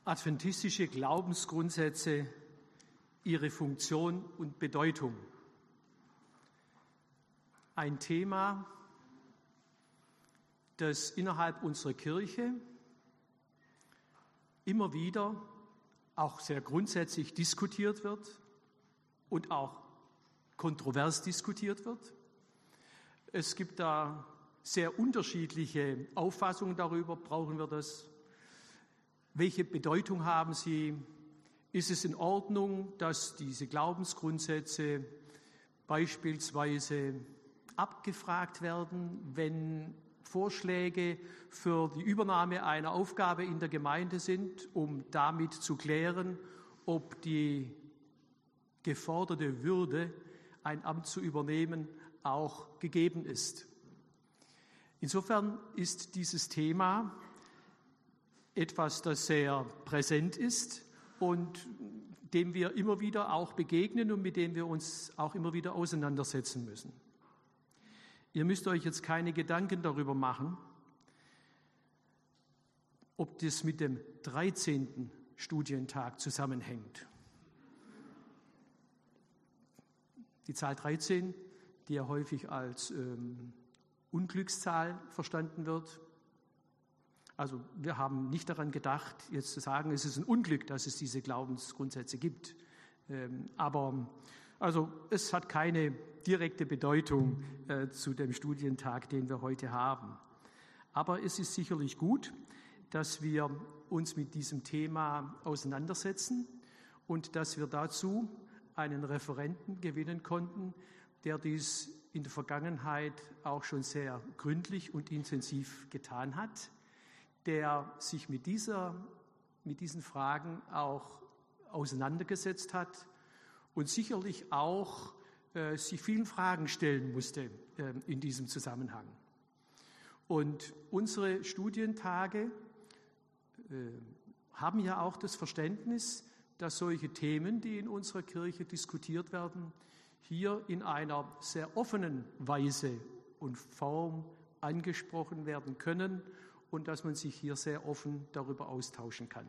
Adventistische Glaubensgrundsätze, ihre Funktion und Bedeutung. Ein Thema, das innerhalb unserer Kirche immer wieder auch sehr grundsätzlich diskutiert wird und auch kontrovers diskutiert wird. Es gibt da sehr unterschiedliche Auffassungen darüber. Brauchen wir das? Welche Bedeutung haben sie? Ist es in Ordnung, dass diese Glaubensgrundsätze beispielsweise abgefragt werden, wenn Vorschläge für die Übernahme einer Aufgabe in der Gemeinde sind, um damit zu klären, ob die geforderte Würde, ein Amt zu übernehmen, auch gegeben ist? Insofern ist dieses Thema etwas, das sehr präsent ist und dem wir immer wieder auch begegnen und mit dem wir uns auch immer wieder auseinandersetzen müssen. Ihr müsst euch jetzt keine Gedanken darüber machen, ob das mit dem 13. Studientag zusammenhängt. Die Zahl 13, die ja häufig als Unglückszahl verstanden wird. Also wir haben nicht daran gedacht, jetzt zu sagen, es ist ein Unglück, dass es diese Glaubensgrundsätze gibt. Aber es hat keine direkte Bedeutung zu dem Studientag, den wir heute haben. Aber es ist sicherlich gut, dass wir uns mit diesem Thema auseinandersetzen und dass wir dazu einen Referenten gewinnen konnten, der dies in der Vergangenheit auch schon sehr gründlich und intensiv getan hat, der sich mit diesen Fragen auch auseinandergesetzt hat und sicherlich auch sich vielen Fragen stellen musste in diesem Zusammenhang. Und unsere Studientage haben ja auch das Verständnis, dass solche Themen, die in unserer Kirche diskutiert werden, hier in einer sehr offenen Weise und Form angesprochen werden können und dass man sich hier sehr offen darüber austauschen kann.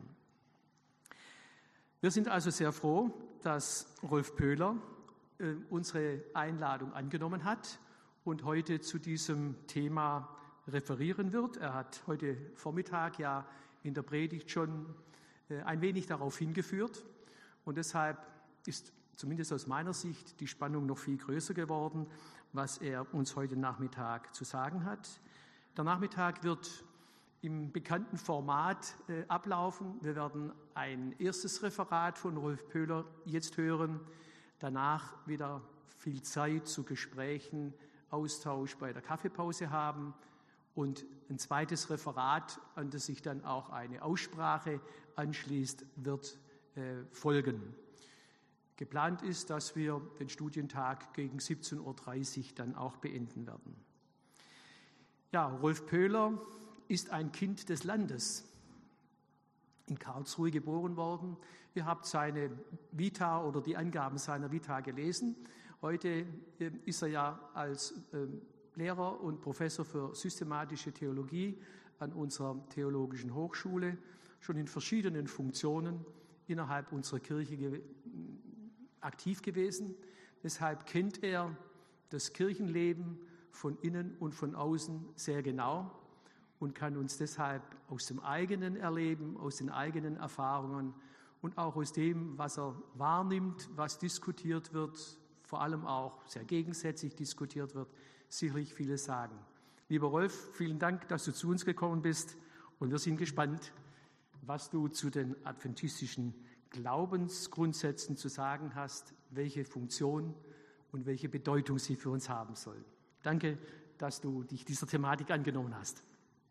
Wir sind also sehr froh, dass Rolf Pöhler unsere Einladung angenommen hat und heute zu diesem Thema referieren wird. Er hat heute Vormittag ja in der Predigt schon ein wenig darauf hingeführt und deshalb ist zumindest aus meiner Sicht die Spannung noch viel größer geworden, was er uns heute Nachmittag zu sagen hat. Der Nachmittag wird im bekannten Format ablaufen. Wir werden ein erstes Referat von Rolf Pöhler jetzt hören, danach wieder viel Zeit zu Gesprächen, Austausch bei der Kaffeepause haben und ein zweites Referat, an das sich dann auch eine Aussprache anschließt, wird folgen. Geplant ist, dass wir den Studientag gegen 17:30 Uhr dann auch beenden werden. Ja, Rolf Pöhler ist ein Kind des Landes, in Karlsruhe geboren worden. Ihr habt seine Vita oder die Angaben seiner Vita gelesen. Heute ist er ja als Lehrer und Professor für systematische Theologie an unserer Theologischen Hochschule schon in verschiedenen Funktionen innerhalb unserer Kirche aktiv gewesen. Deshalb kennt er das Kirchenleben von innen und von außen sehr genau und kann uns deshalb aus dem eigenen Erleben, aus den eigenen Erfahrungen und auch aus dem, was er wahrnimmt, was diskutiert wird, vor allem auch sehr gegensätzlich diskutiert wird, sicherlich vieles sagen. Lieber Rolf, vielen Dank, dass du zu uns gekommen bist und wir sind gespannt, was du zu den adventistischen Glaubensgrundsätzen zu sagen hast, welche Funktion und welche Bedeutung sie für uns haben sollen. Danke, dass du dich dieser Thematik angenommen hast.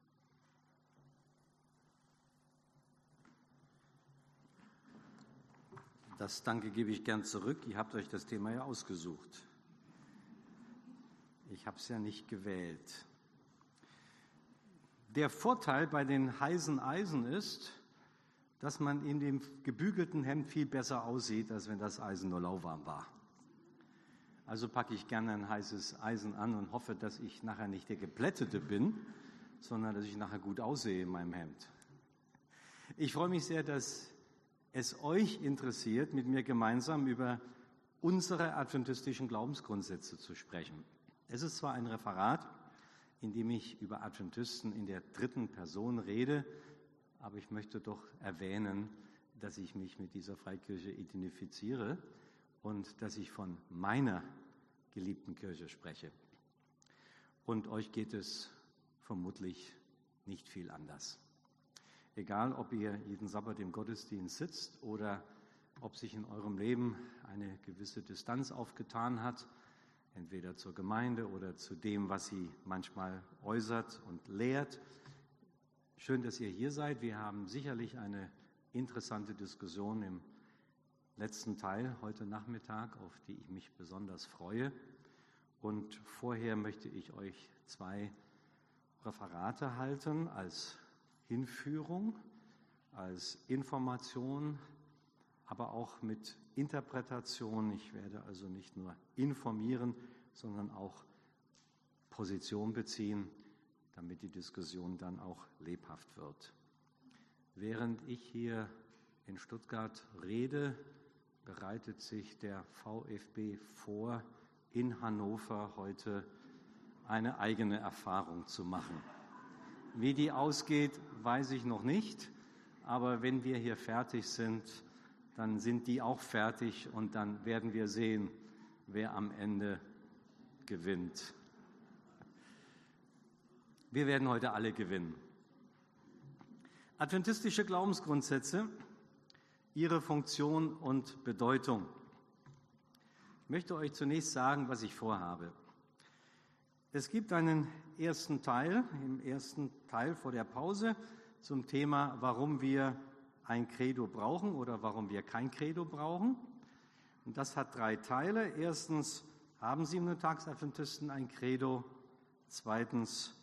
Das Danke gebe ich gern zurück. Ihr habt euch das Thema ja ausgesucht. Ich habe es ja nicht gewählt. Der Vorteil bei den heißen Eisen ist, dass man in dem gebügelten Hemd viel besser aussieht, als wenn das Eisen nur lauwarm war. Also packe ich gerne ein heißes Eisen an und hoffe, dass ich nachher nicht der Geplättete bin, sondern dass ich nachher gut aussehe in meinem Hemd. Ich freue mich sehr, dass es euch interessiert, mit mir gemeinsam über unsere adventistischen Glaubensgrundsätze zu sprechen. Es ist zwar ein Referat, in dem ich über Adventisten in der dritten Person rede, aber ich möchte doch erwähnen, dass ich mich mit dieser Freikirche identifiziere und dass ich von meiner geliebten Kirche spreche. Und euch geht es vermutlich nicht viel anders. Egal, ob ihr jeden Sabbat im Gottesdienst sitzt oder ob sich in eurem Leben eine gewisse Distanz aufgetan hat, entweder zur Gemeinde oder zu dem, was sie manchmal äußert und lehrt. Schön, dass ihr hier seid. Wir haben sicherlich eine interessante Diskussion im letzten Teil heute Nachmittag, auf die ich mich besonders freue. Und vorher möchte ich euch 2 Referate halten als Hinführung, als Information, aber auch mit Interpretation. Ich werde also nicht nur informieren, sondern auch Position beziehen, damit die Diskussion dann auch lebhaft wird. Während ich hier in Stuttgart rede, bereitet sich der VfB vor, in Hannover heute eine eigene Erfahrung zu machen. Wie die ausgeht, weiß ich noch nicht, aber wenn wir hier fertig sind, dann sind die auch fertig und dann werden wir sehen, wer am Ende gewinnt. Wir werden heute alle gewinnen. Adventistische Glaubensgrundsätze, ihre Funktion und Bedeutung. Ich möchte euch zunächst sagen, was ich vorhabe. Es gibt einen ersten Teil, im ersten Teil vor der Pause, zum Thema, warum wir ein Credo brauchen oder warum wir kein Credo brauchen. Und das hat 3 Teile. Erstens, haben Siebentags-Adventisten ein Credo? Zweitens,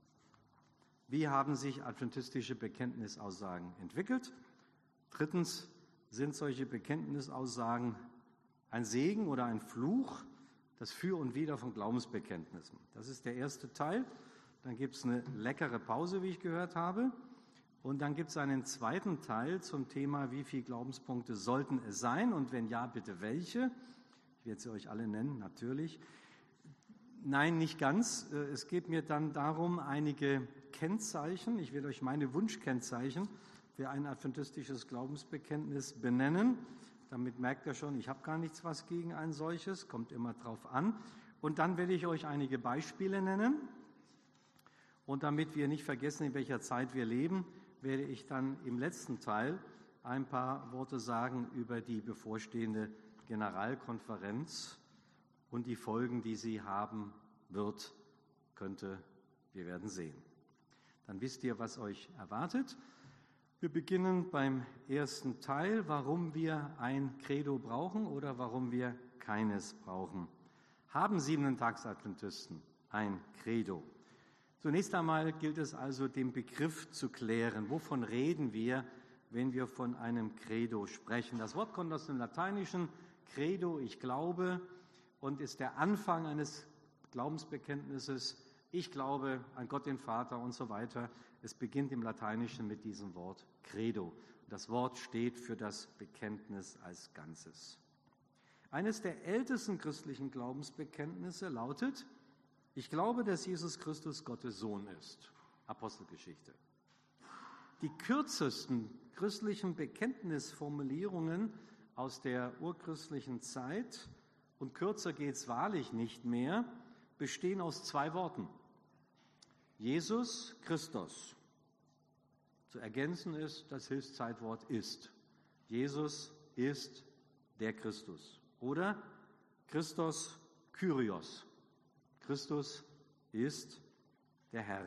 wie haben sich adventistische Bekenntnisaussagen entwickelt? Drittens, sind solche Bekenntnisaussagen ein Segen oder ein Fluch? Das Für und Wider von Glaubensbekenntnissen. Das ist der erste Teil. Dann gibt es eine leckere Pause, wie ich gehört habe. Und dann gibt es einen zweiten Teil zum Thema, wie viele Glaubenspunkte sollten es sein und wenn ja, bitte welche. Ich werde sie euch alle nennen, natürlich. Nein, nicht ganz. Es geht mir dann darum, einige Kennzeichen, ich will euch meine Wunschkennzeichen für ein adventistisches Glaubensbekenntnis benennen. Damit merkt ihr schon, ich habe gar nichts was gegen ein solches, kommt immer drauf an. Und dann werde ich euch einige Beispiele nennen. Und damit wir nicht vergessen, in welcher Zeit wir leben, werde ich dann im letzten Teil ein paar Worte sagen über die bevorstehende Generalkonferenz und die Folgen, die sie haben wird, könnte, wir werden sehen. Dann wisst ihr, was euch erwartet. Wir beginnen beim ersten Teil, warum wir ein Credo brauchen oder warum wir keines brauchen. Haben Siebentags-Adventisten ein Credo? Zunächst einmal gilt es also, den Begriff zu klären. Wovon reden wir, wenn wir von einem Credo sprechen? Das Wort kommt aus dem Lateinischen, Credo, ich glaube, und ist der Anfang eines Glaubensbekenntnisses. Ich glaube an Gott, den Vater und so weiter. Es beginnt im Lateinischen mit diesem Wort Credo. Das Wort steht für das Bekenntnis als Ganzes. Eines der ältesten christlichen Glaubensbekenntnisse lautet: Ich glaube, dass Jesus Christus Gottes Sohn ist. Apostelgeschichte. Die kürzesten christlichen Bekenntnisformulierungen aus der urchristlichen Zeit, und kürzer geht es wahrlich nicht mehr, bestehen aus 2 Worten. Jesus Christus. Zu ergänzen ist das Hilfszeitwort ist. Jesus ist der Christus. Oder Christos Kyrios. Christus ist der Herr.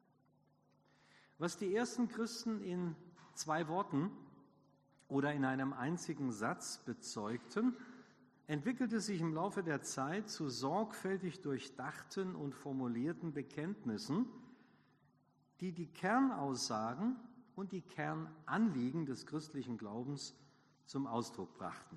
Was die ersten Christen in 2 Worten oder in einem einzigen Satz bezeugten, entwickelte sich im Laufe der Zeit zu sorgfältig durchdachten und formulierten Bekenntnissen, die die Kernaussagen und die Kernanliegen des christlichen Glaubens zum Ausdruck brachten.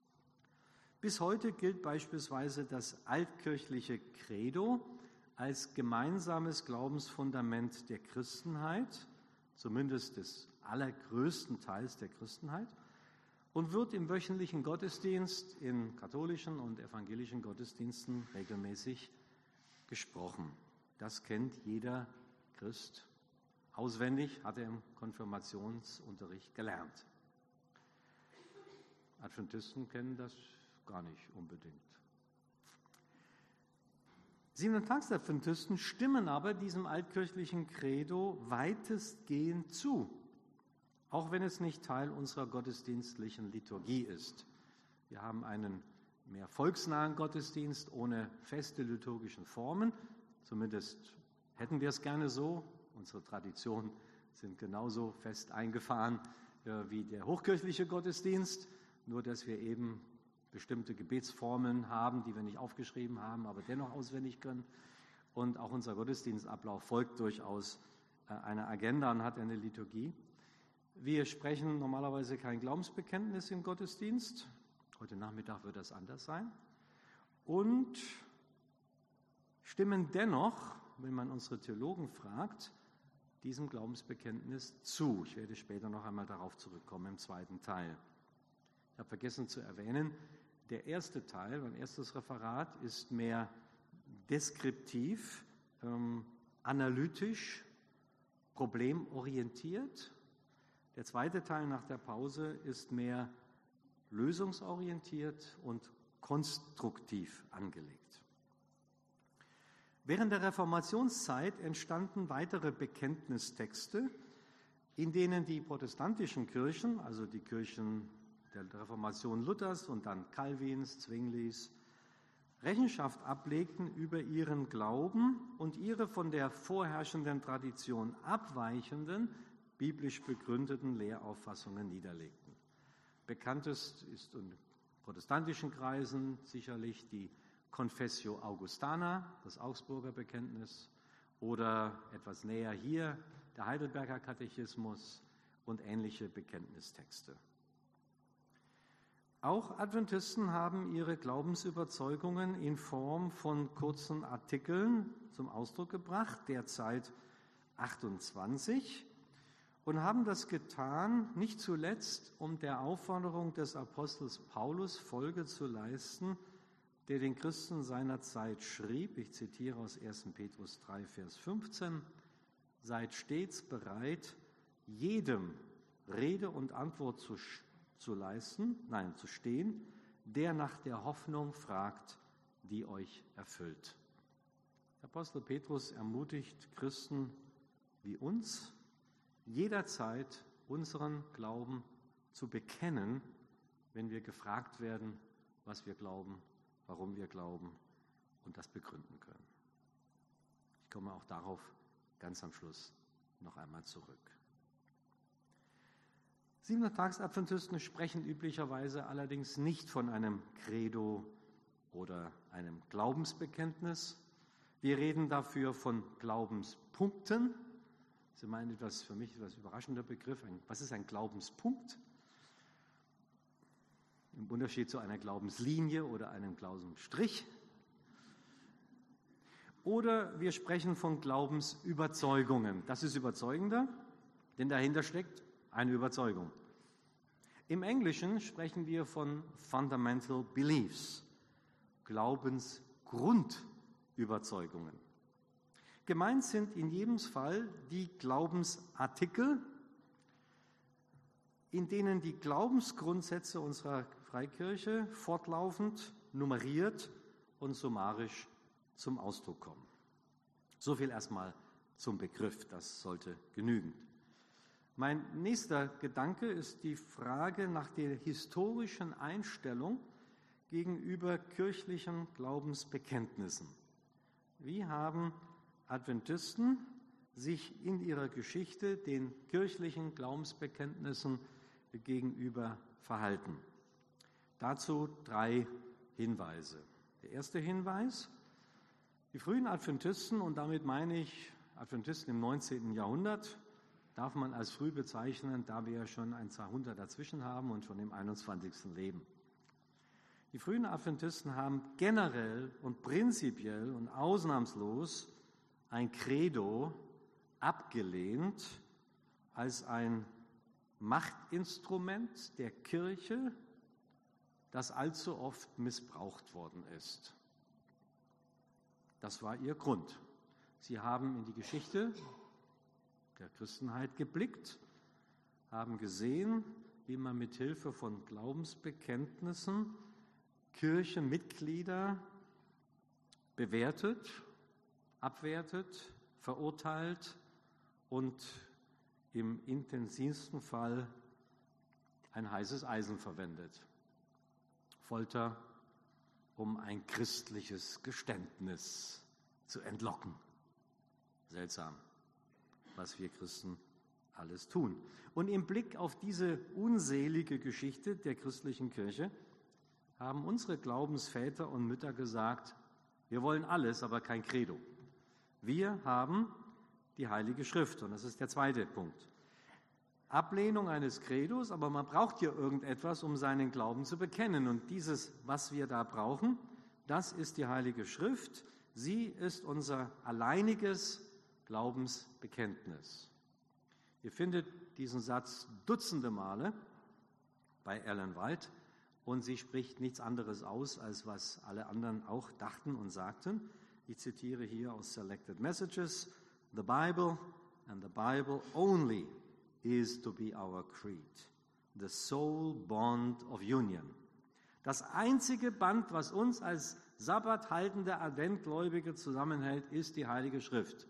Bis heute gilt beispielsweise das altkirchliche Credo als gemeinsames Glaubensfundament der Christenheit, zumindest des allergrößten Teils der Christenheit, und wird im wöchentlichen Gottesdienst in katholischen und evangelischen Gottesdiensten regelmäßig gesprochen. Das kennt jeder Christ auswendig, hat er im Konfirmationsunterricht gelernt. Adventisten kennen das gar nicht unbedingt. Siebentags-Adventisten stimmen aber diesem altkirchlichen Credo weitestgehend zu, auch wenn es nicht Teil unserer gottesdienstlichen Liturgie ist. Wir haben einen mehr volksnahen Gottesdienst ohne feste liturgischen Formen, zumindest hätten wir es gerne so. Unsere Traditionen sind genauso fest eingefahren wie der hochkirchliche Gottesdienst, nur dass wir eben bestimmte Gebetsformen haben, die wir nicht aufgeschrieben haben, aber dennoch auswendig können. Und auch unser Gottesdienstablauf folgt durchaus einer Agenda und hat eine Liturgie. Wir sprechen normalerweise kein Glaubensbekenntnis im Gottesdienst. Heute Nachmittag wird das anders sein. Und stimmen dennoch, wenn man unsere Theologen fragt, diesem Glaubensbekenntnis zu. Ich werde später noch einmal darauf zurückkommen im zweiten Teil. Ich habe vergessen zu erwähnen, der erste Teil, mein erstes Referat, ist mehr deskriptiv, analytisch, problemorientiert. Der zweite Teil nach der Pause ist mehr lösungsorientiert und konstruktiv angelegt. Während der Reformationszeit entstanden weitere Bekenntnistexte, in denen die protestantischen Kirchen, also die Kirchen der Reformation Luthers und dann Calvins, Zwinglis, Rechenschaft ablegten über ihren Glauben und ihre von der vorherrschenden Tradition abweichenden, biblisch begründeten Lehrauffassungen niederlegten. Bekanntest ist in protestantischen Kreisen sicherlich die Confessio Augustana, das Augsburger Bekenntnis, oder etwas näher hier der Heidelberger Katechismus und ähnliche Bekenntnistexte. Auch Adventisten haben ihre Glaubensüberzeugungen in Form von kurzen Artikeln zum Ausdruck gebracht, derzeit 28, und haben das getan, nicht zuletzt, um der Aufforderung des Apostels Paulus Folge zu leisten, der den Christen seiner Zeit schrieb, ich zitiere aus 1. Petrus 3, Vers 15, seid stets bereit, jedem Rede und Antwort zu stehen, der nach der Hoffnung fragt, die euch erfüllt. Der Apostel Petrus ermutigt Christen wie uns, jederzeit unseren Glauben zu bekennen, wenn wir gefragt werden, was wir glauben, warum wir glauben und das begründen können. Ich komme auch darauf ganz am Schluss noch einmal zurück. Siebentags-Adventisten sprechen üblicherweise allerdings nicht von einem Credo oder einem Glaubensbekenntnis. Wir reden dafür von Glaubenspunkten. Das ist für mich etwas überraschender Begriff. Was ist ein Glaubenspunkt? Im Unterschied zu einer Glaubenslinie oder einem Glaubensstrich. Oder wir sprechen von Glaubensüberzeugungen. Das ist überzeugender, denn dahinter steckt eine Überzeugung. Im Englischen sprechen wir von Fundamental Beliefs, Glaubensgrundüberzeugungen. Gemeint sind in jedem Fall die Glaubensartikel, in denen die Glaubensgrundsätze unserer Freikirche fortlaufend nummeriert und summarisch zum Ausdruck kommen. So viel erstmal zum Begriff, das sollte genügen. Mein nächster Gedanke ist die Frage nach der historischen Einstellung gegenüber kirchlichen Glaubensbekenntnissen. Wie haben Adventisten sich in ihrer Geschichte den kirchlichen Glaubensbekenntnissen gegenüber verhalten? Dazu 3 Hinweise. Der erste Hinweis: Die frühen Adventisten, und damit meine ich Adventisten im 19. Jahrhundert, darf man als früh bezeichnen, da wir ja schon ein Jahrhundert dazwischen haben und schon im 21. leben. Die frühen Adventisten haben generell und prinzipiell und ausnahmslos ein Credo abgelehnt als ein Machtinstrument der Kirche, das allzu oft missbraucht worden ist. Das war ihr Grund. Sie haben in die Geschichte der Christenheit geblickt, haben gesehen, wie man mit Hilfe von Glaubensbekenntnissen Kirchenmitglieder bewertet, abwertet, verurteilt und im intensivsten Fall ein heißes Eisen verwendet. Folter, um ein christliches Geständnis zu entlocken. Seltsam, was wir Christen alles tun. Und im Blick auf diese unselige Geschichte der christlichen Kirche haben unsere Glaubensväter und Mütter gesagt, wir wollen alles, aber kein Credo. Wir haben die Heilige Schrift, und das ist der zweite Punkt. Ablehnung eines Credos, aber man braucht hier irgendetwas, um seinen Glauben zu bekennen. Und dieses, was wir da brauchen, das ist die Heilige Schrift. Sie ist unser alleiniges Glaubensbekenntnis. Ihr findet diesen Satz dutzende Male bei Ellen White und sie spricht nichts anderes aus, als was alle anderen auch dachten und sagten. Ich zitiere hier aus Selected Messages: The Bible and the Bible only is to be our creed, the sole bond of union. Das einzige Band, was uns als sabbathaltende Adventgläubige zusammenhält, ist die Heilige Schrift.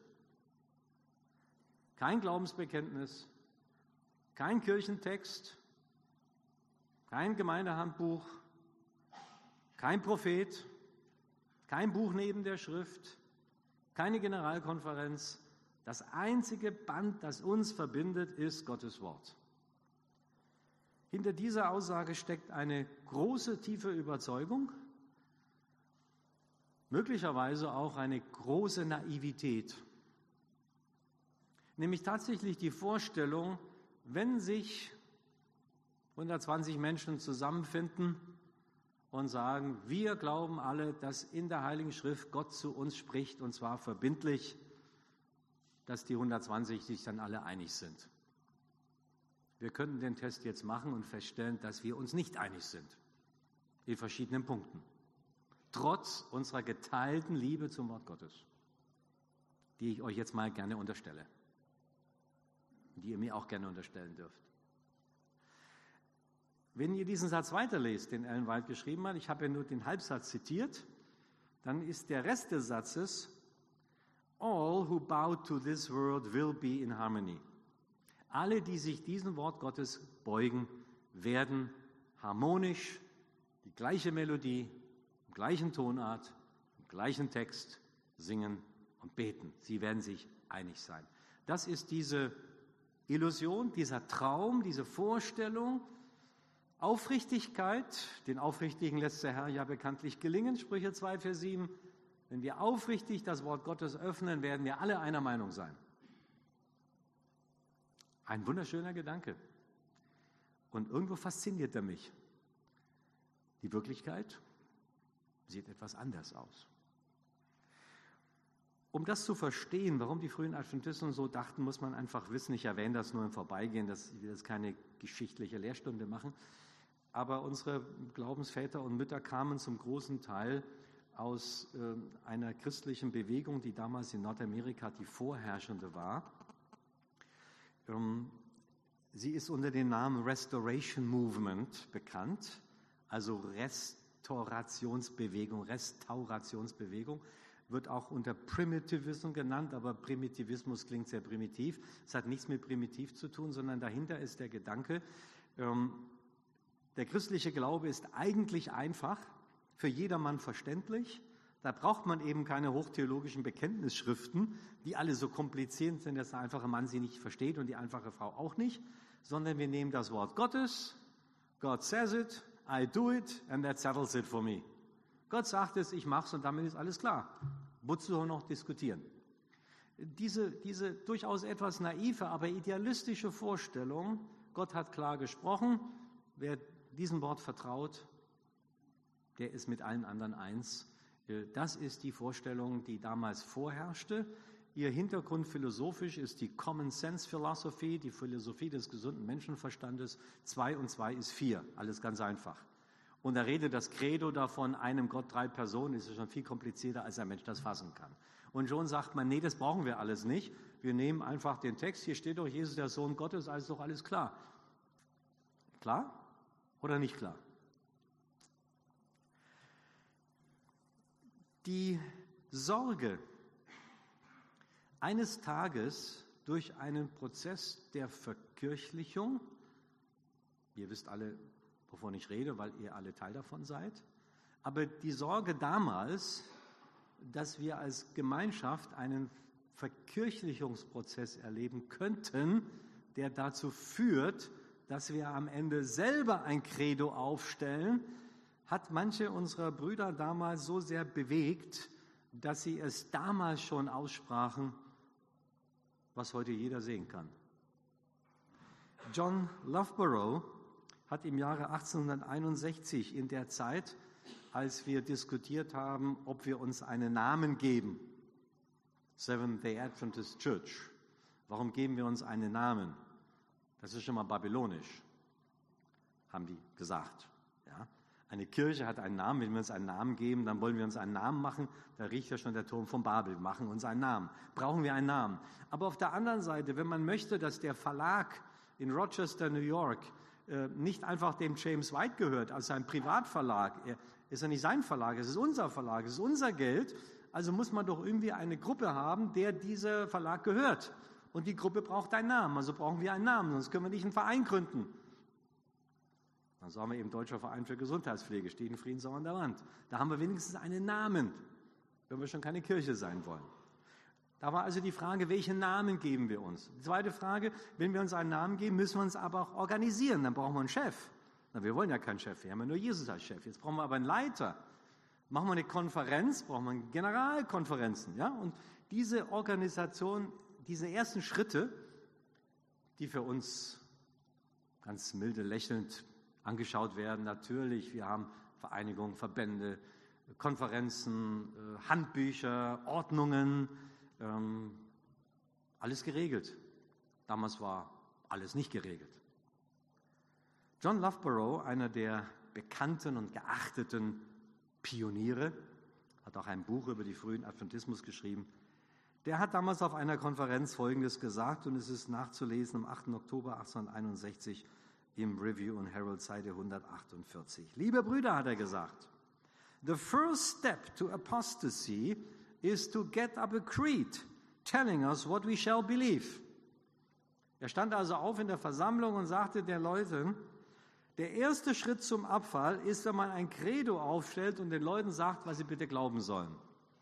Kein Glaubensbekenntnis, kein Kirchentext, kein Gemeindehandbuch, kein Prophet, kein Buch neben der Schrift, keine Generalkonferenz. Das einzige Band, das uns verbindet, ist Gottes Wort. Hinter dieser Aussage steckt eine große, tiefe Überzeugung, möglicherweise auch eine große Naivität. Nämlich tatsächlich die Vorstellung, wenn sich 120 Menschen zusammenfinden und sagen, wir glauben alle, dass in der Heiligen Schrift Gott zu uns spricht, und zwar verbindlich, dass die 120 sich dann alle einig sind. Wir könnten den Test jetzt machen und feststellen, dass wir uns nicht einig sind, in verschiedenen Punkten, trotz unserer geteilten Liebe zum Wort Gottes, die ich euch jetzt mal gerne unterstelle, die ihr mir auch gerne unterstellen dürft. Wenn ihr diesen Satz weiterlest, den Ellen White geschrieben hat, ich habe ja nur den Halbsatz zitiert, dann ist der Rest des Satzes: All who bow to this word will be in harmony. Alle, die sich diesem Wort Gottes beugen, werden harmonisch die gleiche Melodie, im gleichen Tonart, im gleichen Text singen und beten. Sie werden sich einig sein. Das ist diese Illusion, dieser Traum, diese Vorstellung. Aufrichtigkeit, den Aufrichtigen lässt der Herr ja bekanntlich gelingen, Sprüche 2, Vers 7. Wenn wir aufrichtig das Wort Gottes öffnen, werden wir alle einer Meinung sein. Ein wunderschöner Gedanke. Und irgendwo fasziniert er mich. Die Wirklichkeit sieht etwas anders aus. Um das zu verstehen, warum die frühen Adventisten so dachten, muss man einfach wissen, ich erwähne das nur im Vorbeigehen, ich will jetzt keine geschichtliche Lehrstunde machen, aber unsere Glaubensväter und Mütter kamen zum großen Teil aus einer christlichen Bewegung, die damals in Nordamerika die vorherrschende war. Sie ist unter dem Namen Restoration Movement bekannt, also Restaurationsbewegung, wird auch unter Primitivism genannt, aber Primitivismus klingt sehr primitiv. Es hat nichts mit primitiv zu tun, sondern dahinter ist der Gedanke, der christliche Glaube ist eigentlich einfach, für jedermann verständlich. Da braucht man eben keine hochtheologischen Bekenntnisschriften, die alle so kompliziert sind, dass der einfache Mann sie nicht versteht und die einfache Frau auch nicht, sondern wir nehmen das Wort Gottes, God says it, I do it, and that settles it for me. Gott sagt es, ich mache es und damit ist alles klar. Wozu noch diskutieren? Diese durchaus etwas naive, aber idealistische Vorstellung, Gott hat klar gesprochen, wer diesem Wort vertraut, der ist mit allen anderen eins. Das ist die Vorstellung, die damals vorherrschte. Ihr Hintergrund philosophisch ist die Common Sense Philosophy, die Philosophie des gesunden Menschenverstandes. 2 und 2 ist 4, alles ganz einfach. Und da redet das Credo davon, einem Gott, 3 Personen, ist schon viel komplizierter, als ein Mensch das fassen kann. Und schon sagt man, nee, das brauchen wir alles nicht. Wir nehmen einfach den Text, hier steht doch, Jesus der Sohn Gottes, also ist doch alles klar. Klar oder nicht klar? Die Sorge, eines Tages durch einen Prozess der Verkirchlichung, ihr wisst alle, wovon ich rede, weil ihr alle Teil davon seid, aber die Sorge damals, dass wir als Gemeinschaft einen Verkirchlichungsprozess erleben könnten, der dazu führt, dass wir am Ende selber ein Credo aufstellen, hat manche unserer Brüder damals so sehr bewegt, dass sie es damals schon aussprachen, was heute jeder sehen kann. John Loughborough hat im Jahre 1861 in der Zeit, als wir diskutiert haben, ob wir uns einen Namen geben, Seventh-day Adventist Church, warum geben wir uns einen Namen? Das ist schon mal babylonisch, haben die gesagt. Ja? Eine Kirche hat einen Namen, wenn wir uns einen Namen geben, dann wollen wir uns einen Namen machen, da riecht ja schon der Turm von Babel, wir machen uns einen Namen. Brauchen wir einen Namen. Aber auf der anderen Seite, wenn man möchte, dass der Verlag in Rochester, New York, nicht einfach dem James White gehört, als ein Privatverlag, ist ja nicht sein Verlag, es ist unser Verlag, es ist unser Geld, also muss man doch irgendwie eine Gruppe haben, der dieser Verlag gehört. Und die Gruppe braucht einen Namen, also brauchen wir einen Namen, sonst können wir nicht einen Verein gründen. Dann sagen wir eben Deutscher Verein für Gesundheitspflege, steht in Friedensau an der Wand. Da haben wir wenigstens einen Namen, wenn wir schon keine Kirche sein wollen. Da war also die Frage, welchen Namen geben wir uns? Die zweite Frage, wenn wir uns einen Namen geben, müssen wir uns aber auch organisieren, dann brauchen wir einen Chef. Na, wir wollen ja keinen Chef, wir haben ja nur Jesus als Chef. Jetzt brauchen wir aber einen Leiter. Machen wir eine Konferenz, brauchen wir Generalkonferenzen. Ja? Und diese Organisation, diese ersten Schritte, die für uns ganz milde lächelnd angeschaut werden, natürlich, wir haben Vereinigungen, Verbände, Konferenzen, Handbücher, Ordnungen, alles geregelt. Damals war alles nicht geregelt. John Loughborough, einer der bekannten und geachteten Pioniere, hat auch ein Buch über den frühen Adventismus geschrieben. Der hat damals auf einer Konferenz Folgendes gesagt, und es ist nachzulesen am 8. Oktober 1861 im Review und Herald, Seite 148. Liebe Brüder, hat er gesagt, the first step to apostasy is to get up a creed telling us what we shall believe. Er stand also auf in der Versammlung und sagte den Leuten, der erste Schritt zum Abfall ist, wenn man ein Credo aufstellt und den Leuten sagt, was sie bitte glauben sollen.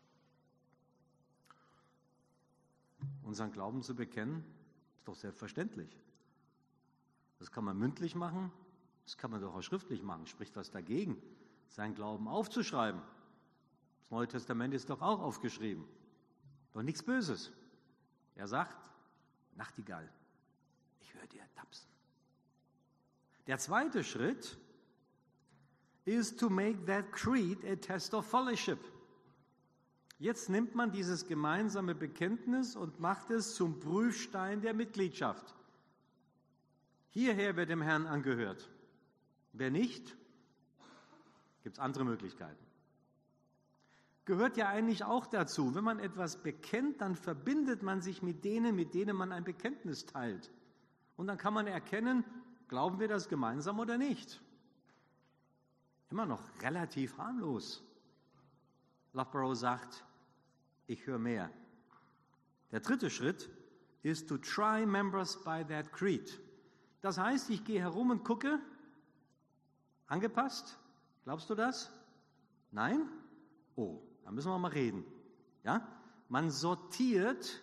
Unseren Glauben zu bekennen, ist doch selbstverständlich. Das kann man mündlich machen, das kann man doch auch schriftlich machen. Spricht was dagegen, seinen Glauben aufzuschreiben. Das Neue Testament ist doch auch aufgeschrieben. Doch nichts Böses. Er sagt, Nachtigall, ich höre dir tapsen. Der zweite Schritt ist to make that creed a test of fellowship. Jetzt nimmt man dieses gemeinsame Bekenntnis und macht es zum Prüfstein der Mitgliedschaft. Hierher wird dem Herrn angehört. Wer nicht, gibt es andere Möglichkeiten. Gehört ja eigentlich auch dazu. Wenn man etwas bekennt, dann verbindet man sich mit denen man ein Bekenntnis teilt. Und dann kann man erkennen, glauben wir das gemeinsam oder nicht? Immer noch relativ harmlos. Loughborough sagt, ich höre mehr. Der dritte Schritt ist to try members by that creed. Das heißt, ich gehe herum und gucke, angepasst? Glaubst du das? Nein? Oh, da müssen wir mal reden. Ja? Man sortiert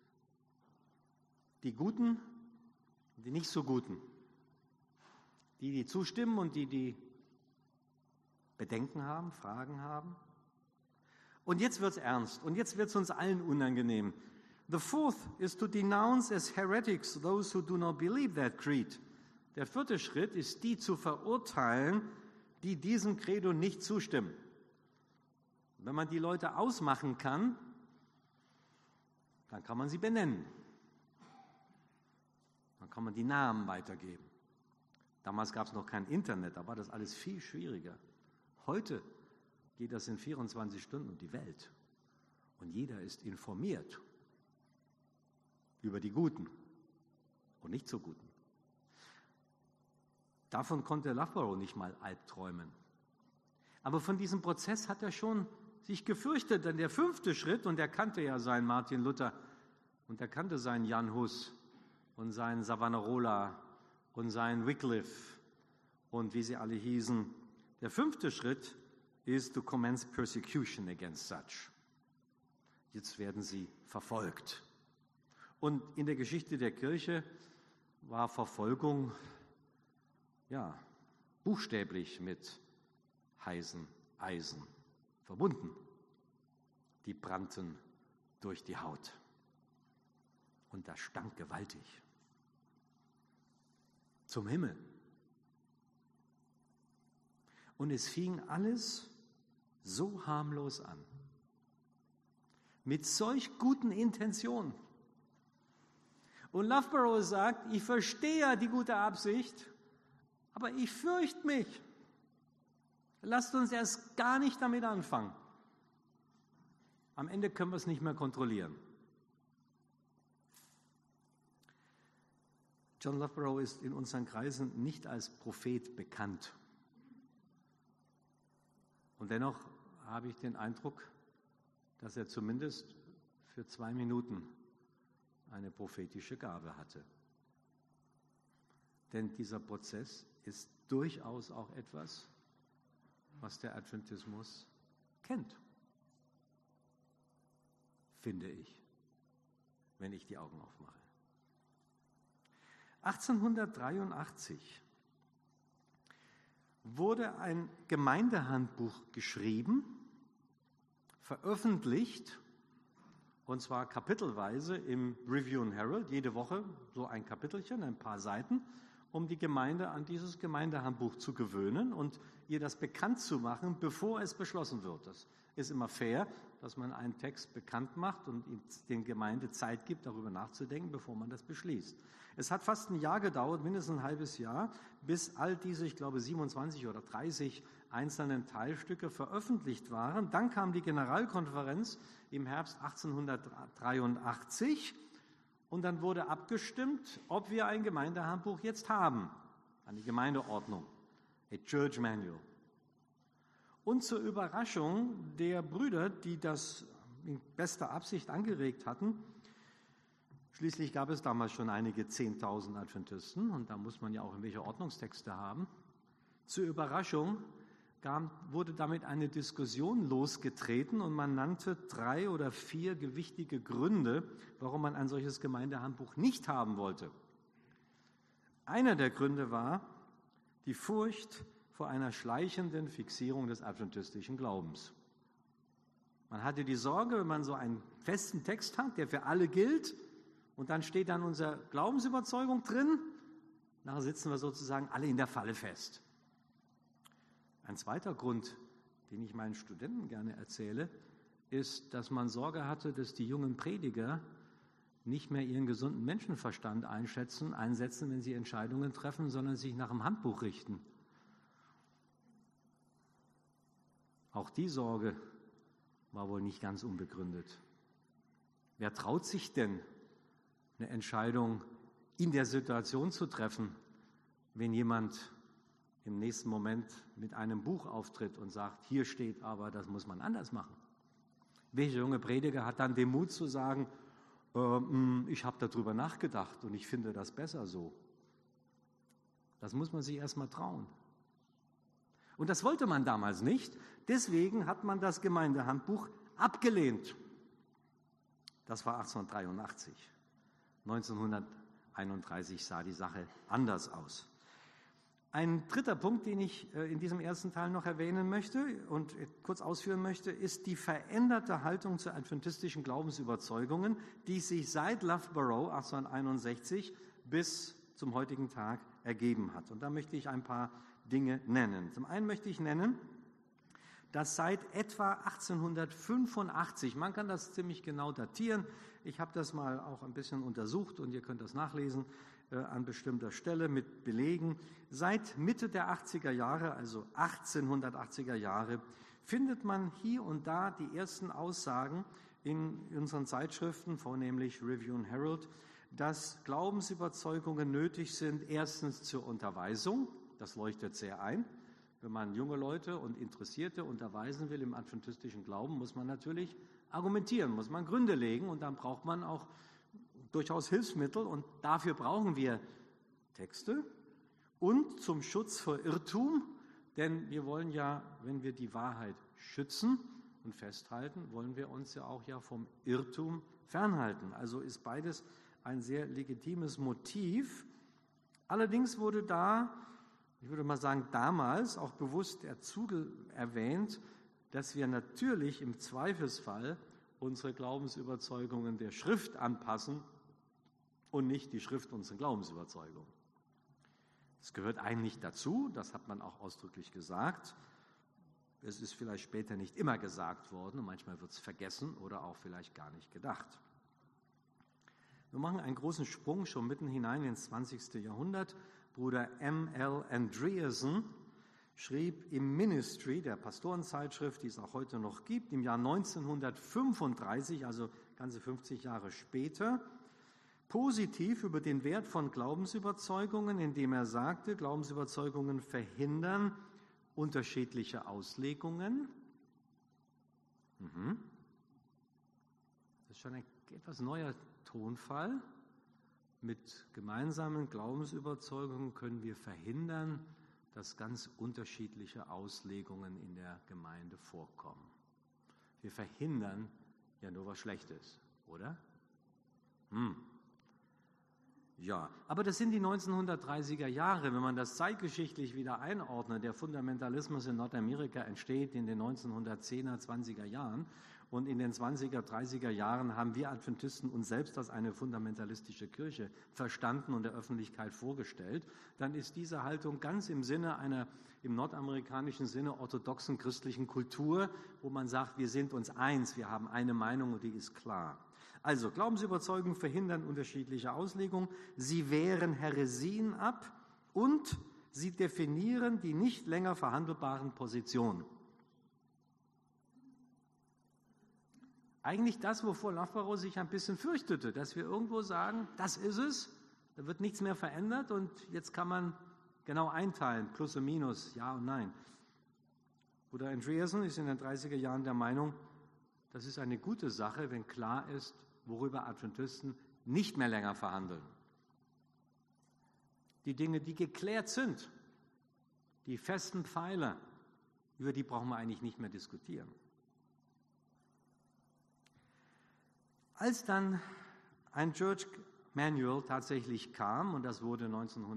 die Guten und die nicht so Guten. Die zustimmen und die Bedenken haben, Fragen haben. Und jetzt wird es ernst. Und jetzt wird es uns allen unangenehm. The fourth is to denounce as heretics those who do not believe that creed. Der vierte Schritt ist, die zu verurteilen, die diesem Credo nicht zustimmen. Wenn man die Leute ausmachen kann Dann kann man sie benennen. Dann kann man die Namen weitergeben. Damals gab es noch kein Internet, da war das alles viel schwieriger. Heute geht das in 24 Stunden um die Welt. Und jeder ist informiert über die Guten und nicht so Guten. Davon konnte Loughborough nicht mal albträumen. Aber von diesem Prozess hat er schon sich gefürchtet, denn der 5. Schritt, und er kannte ja seinen Martin Luther und er kannte seinen Jan Hus und seinen Savonarola und seinen Wycliffe und wie sie alle hießen. Der 5. Schritt ist to commence persecution against such. Jetzt werden sie verfolgt. Und in der Geschichte der Kirche war Verfolgung buchstäblich mit heißen Eisen verbunden. Die brannten durch die Haut. Und das stank gewaltig. Zum Himmel. Und es fing alles so harmlos an. Mit solch guten Intentionen. Und Loughborough sagt, ich verstehe ja die gute Absicht, aber ich fürchte mich. Lasst uns erst gar nicht damit anfangen. Am Ende können wir es nicht mehr kontrollieren. John Loughborough ist in unseren Kreisen nicht als Prophet bekannt. Und dennoch habe ich den Eindruck, dass er zumindest für 2 Minuten eine prophetische Gabe hatte. Denn dieser Prozess ist durchaus auch etwas, was der Adventismus kennt, finde ich, wenn ich die Augen aufmache. 1883 wurde ein Gemeindehandbuch geschrieben, veröffentlicht, und zwar kapitelweise im Review and Herald, jede Woche so ein Kapitelchen, ein paar Seiten, um die Gemeinde an dieses Gemeindehandbuch zu gewöhnen und ihr das bekannt zu machen, bevor es beschlossen wird. Das ist immer fair, dass man einen Text bekannt macht und den Gemeinde Zeit gibt, darüber nachzudenken, bevor man das beschließt. Es hat fast ein Jahr gedauert, mindestens ein halbes Jahr, bis all diese, ich glaube 27 oder 30 einzelnen Teilstücke veröffentlicht waren. Dann kam die Generalkonferenz im Herbst 1883 und dann wurde abgestimmt, ob wir ein Gemeindehandbuch jetzt haben, eine Gemeindeordnung, a Church Manual. Und zur Überraschung der Brüder, die das in bester Absicht angeregt hatten, schließlich gab es damals schon einige 10.000 Adventisten und da muss man ja auch irgendwelche Ordnungstexte haben. Zur Überraschung wurde damit eine Diskussion losgetreten und man nannte 3 oder 4 gewichtige Gründe, warum man ein solches Gemeindehandbuch nicht haben wollte. Einer der Gründe war die Furcht vor einer schleichenden Fixierung des adventistischen Glaubens. Man hatte die Sorge, wenn man so einen festen Text hat, der für alle gilt, und dann steht dann unsere Glaubensüberzeugung drin, nachher sitzen wir sozusagen alle in der Falle fest. Ein zweiter Grund, den ich meinen Studenten gerne erzähle, ist, dass man Sorge hatte, dass die jungen Prediger nicht mehr ihren gesunden Menschenverstand einsetzen, wenn sie Entscheidungen treffen, sondern sich nach dem Handbuch richten. Auch die Sorge war wohl nicht ganz unbegründet. Wer traut sich denn, eine Entscheidung in der Situation zu treffen, wenn jemand im nächsten Moment mit einem Buch auftritt und sagt, hier steht aber, das muss man anders machen? Welcher junge Prediger hat dann den Mut zu sagen, ich habe darüber nachgedacht und ich finde das besser so? Das muss man sich erst mal trauen. Und das wollte man damals nicht. Deswegen hat man das Gemeindehandbuch abgelehnt. Das war 1883. 1931 sah die Sache anders aus. Ein dritter Punkt, den ich in diesem ersten Teil noch erwähnen möchte und kurz ausführen möchte, ist die veränderte Haltung zu adventistischen Glaubensüberzeugungen, die sich seit Loughborough 1861 bis zum heutigen Tag ergeben hat. Und da möchte ich ein paar Dinge nennen. Zum einen möchte ich nennen, dass seit etwa 1885, man kann das ziemlich genau datieren, ich habe das mal auch ein bisschen untersucht und ihr könnt das nachlesen an bestimmter Stelle mit Belegen, seit Mitte der 80er Jahre, also 1880er Jahre, findet man hier und da die ersten Aussagen in unseren Zeitschriften, vornehmlich Review and Herald, dass Glaubensüberzeugungen nötig sind, erstens zur Unterweisung, das leuchtet sehr ein. Wenn man junge Leute und Interessierte unterweisen will im adventistischen Glauben, muss man natürlich argumentieren, muss man Gründe legen und dann braucht man auch durchaus Hilfsmittel und dafür brauchen wir Texte und zum Schutz vor Irrtum, denn wir wollen ja, wenn wir die Wahrheit schützen und festhalten, wollen wir uns ja auch vom Irrtum fernhalten. Also ist beides ein sehr legitimes Motiv. Allerdings wurde da, ich würde mal sagen, damals auch bewusst erwähnt, dass wir natürlich im Zweifelsfall unsere Glaubensüberzeugungen der Schrift anpassen und nicht die Schrift unsere Glaubensüberzeugung. Das gehört eigentlich dazu, das hat man auch ausdrücklich gesagt. Es ist vielleicht später nicht immer gesagt worden und manchmal wird es vergessen oder auch vielleicht gar nicht gedacht. Wir machen einen großen Sprung schon mitten hinein ins 20. Jahrhundert. Bruder M.L. Andreasen schrieb im Ministry, der Pastorenzeitschrift, die es auch heute noch gibt, im Jahr 1935, also ganze 50 Jahre später, positiv über den Wert von Glaubensüberzeugungen, indem er sagte, Glaubensüberzeugungen verhindern unterschiedliche Auslegungen. Das ist schon ein etwas neuer Tonfall. Mit gemeinsamen Glaubensüberzeugungen können wir verhindern, dass ganz unterschiedliche Auslegungen in der Gemeinde vorkommen. Wir verhindern ja nur was Schlechtes, oder? Ja, aber das sind die 1930er Jahre, wenn man das zeitgeschichtlich wieder einordnet. Der Fundamentalismus in Nordamerika entsteht in den 1910er, 20er Jahren und in den 20er, 30er Jahren haben wir Adventisten uns selbst als eine fundamentalistische Kirche verstanden und der Öffentlichkeit vorgestellt. Dann ist diese Haltung ganz im Sinne einer, im nordamerikanischen Sinne, orthodoxen christlichen Kultur, wo man sagt, wir sind uns eins, wir haben eine Meinung und die ist klar. Also, Glaubensüberzeugungen verhindern unterschiedliche Auslegungen, sie wehren Häresien ab und sie definieren die nicht länger verhandelbaren Positionen. Eigentlich das, wovor Loughborough sich ein bisschen fürchtete, dass wir irgendwo sagen, das ist es, da wird nichts mehr verändert und jetzt kann man genau einteilen, Plus und Minus, Ja und Nein. Bruder Andreasen ist in den 30er Jahren der Meinung, das ist eine gute Sache, wenn klar ist, worüber Adventisten nicht mehr länger verhandeln. Die Dinge, die geklärt sind, die festen Pfeiler, über die brauchen wir eigentlich nicht mehr diskutieren. Als dann ein Church Manual tatsächlich kam, und das wurde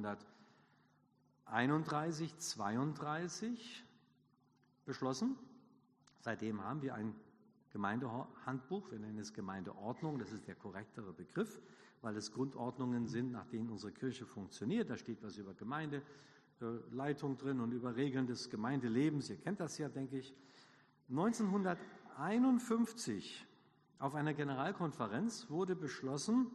1931, 32 beschlossen, seitdem haben wir ein Gemeindehandbuch, wir nennen es Gemeindeordnung, das ist der korrektere Begriff, weil es Grundordnungen sind, nach denen unsere Kirche funktioniert. Da steht was über Gemeindeleitung drin und über Regeln des Gemeindelebens. Ihr kennt das ja, denke ich. 1951 auf einer Generalkonferenz wurde beschlossen,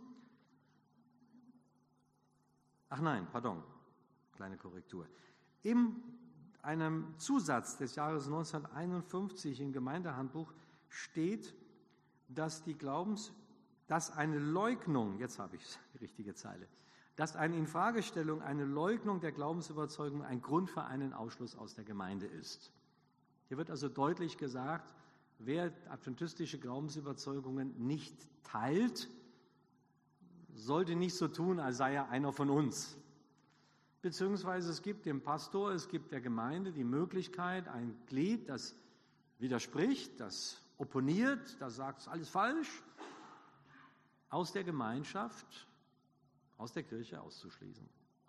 kleine Korrektur. In einem Zusatz des Jahres 1951 im Gemeindehandbuch steht, dass eine Leugnung, jetzt habe ich die richtige Zeile, dass eine Infragestellung, eine Leugnung der Glaubensüberzeugung ein Grund für einen Ausschluss aus der Gemeinde ist. Hier wird also deutlich gesagt, wer adventistische Glaubensüberzeugungen nicht teilt, sollte nicht so tun, als sei er einer von uns. Beziehungsweise es gibt dem Pastor, es gibt der Gemeinde die Möglichkeit, ein Glied, das widerspricht, das opponiert, das sagt, es ist alles falsch, aus der Gemeinschaft, aus der Kirche auszuschließen.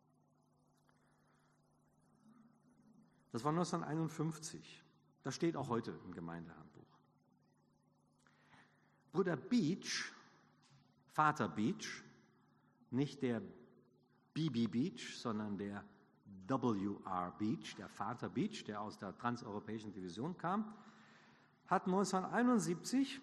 Das war 1951. Das steht auch heute im Gemeindehandbuch. Bruder Beach, Vater Beach, nicht der B.B. Beach, sondern der W.R. Beach, der Vater Beach, der aus der transeuropäischen Division kam, hat 1971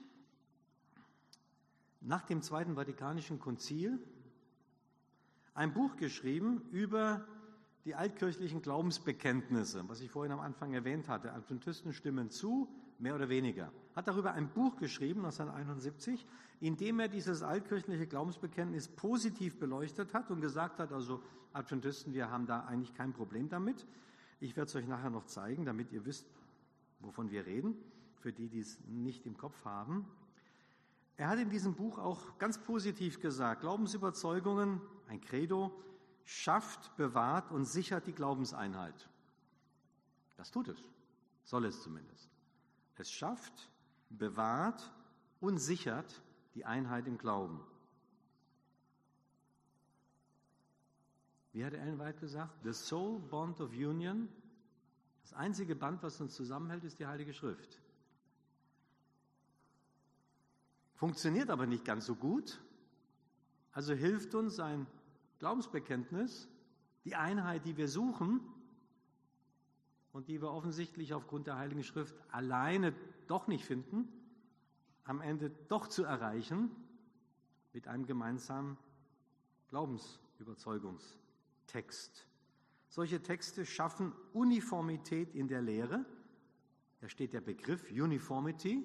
nach dem Zweiten Vatikanischen Konzil ein Buch geschrieben über die altkirchlichen Glaubensbekenntnisse, was ich vorhin am Anfang erwähnt hatte. Adventisten stimmen zu, mehr oder weniger. Hat darüber ein Buch geschrieben, 1971, in dem er dieses altkirchliche Glaubensbekenntnis positiv beleuchtet hat und gesagt hat, also Adventisten, wir haben da eigentlich kein Problem damit. Ich werde es euch nachher noch zeigen, damit ihr wisst, wovon wir reden, für die, die es nicht im Kopf haben. Er hat in diesem Buch auch ganz positiv gesagt, Glaubensüberzeugungen, ein Credo, schafft, bewahrt und sichert die Glaubenseinheit. Das tut es, soll es zumindest. Es schafft, bewahrt und sichert die Einheit im Glauben. Wie hat Ellen White gesagt? The sole bond of union, das einzige Band, was uns zusammenhält, ist die Heilige Schrift. Funktioniert aber nicht ganz so gut, also hilft uns ein Glaubensbekenntnis, die Einheit, die wir suchen und die wir offensichtlich aufgrund der Heiligen Schrift alleine doch nicht finden, am Ende doch zu erreichen mit einem gemeinsamen Glaubensüberzeugungstext. Solche Texte schaffen Uniformität in der Lehre. Da steht der Begriff Uniformity.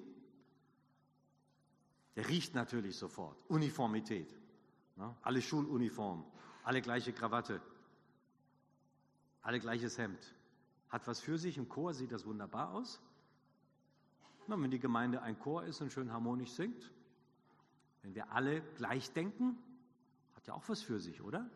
Der riecht natürlich sofort. Uniformität. Alle Schuluniform, alle gleiche Krawatte, alle gleiches Hemd. Hat was für sich, im Chor sieht das wunderbar aus. Na, wenn die Gemeinde ein Chor ist und schön harmonisch singt, wenn wir alle gleich denken, hat ja auch was für sich, oder?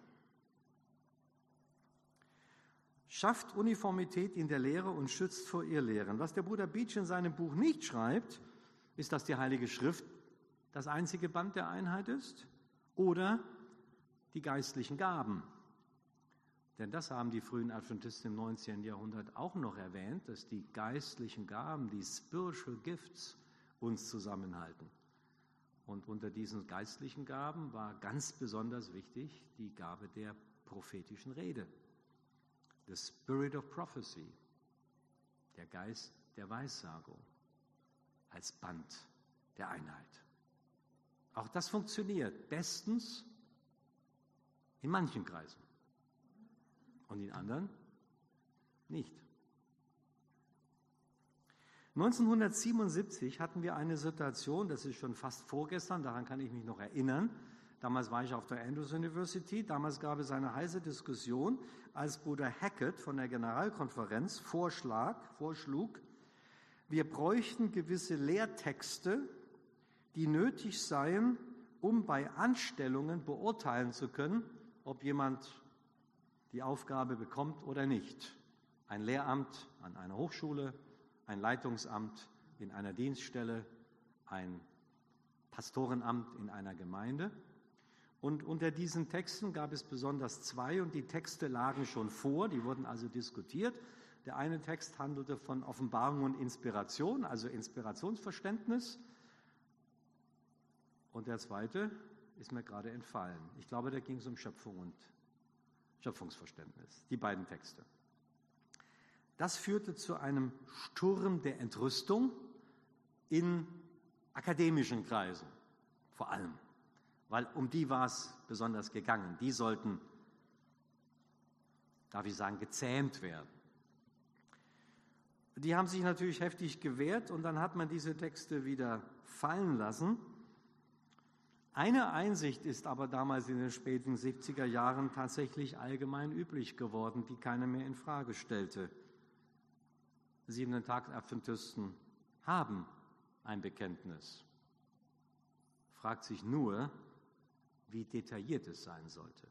Schafft Uniformität in der Lehre und schützt vor Irrlehren. Was der Bruder Beach in seinem Buch nicht schreibt, ist, dass die Heilige Schrift das einzige Band der Einheit ist oder die geistlichen Gaben. Denn das haben die frühen Adventisten im 19. Jahrhundert auch noch erwähnt, dass die geistlichen Gaben, die Spiritual Gifts, uns zusammenhalten. Und unter diesen geistlichen Gaben war ganz besonders wichtig die Gabe der prophetischen Rede. The Spirit of Prophecy, der Geist der Weissagung, als Band der Einheit. Auch das funktioniert bestens in manchen Kreisen und in anderen nicht. 1977 hatten wir eine Situation, das ist schon fast vorgestern, daran kann ich mich noch erinnern. Damals war ich auf der Andrews University. Damals gab es eine heiße Diskussion, als Bruder Hackett von der Generalkonferenz vorschlug, wir bräuchten gewisse Lehrtexte, die nötig seien, um bei Anstellungen beurteilen zu können, ob jemand die Aufgabe bekommt oder nicht. Ein Lehramt an einer Hochschule, ein Leitungsamt in einer Dienststelle, ein Pastorenamt in einer Gemeinde. Und unter diesen Texten gab es besonders zwei und die Texte lagen schon vor, die wurden also diskutiert. Der eine Text handelte von Offenbarung und Inspiration, also Inspirationsverständnis. Und der zweite ist mir gerade entfallen. Ich glaube, da ging es um Schöpfung und Schöpfungsverständnis, die beiden Texte. Das führte zu einem Sturm der Entrüstung in akademischen Kreisen, vor allem. Weil um die war es besonders gegangen. Die sollten, darf ich sagen, gezähmt werden. Die haben sich natürlich heftig gewehrt und dann hat man diese Texte wieder fallen lassen. Eine Einsicht ist aber damals in den späten 70er Jahren tatsächlich allgemein üblich geworden, die keiner mehr in Frage stellte. Siebenten-Tags-Adventisten haben ein Bekenntnis. Fragt sich nur, wie detailliert es sein sollte.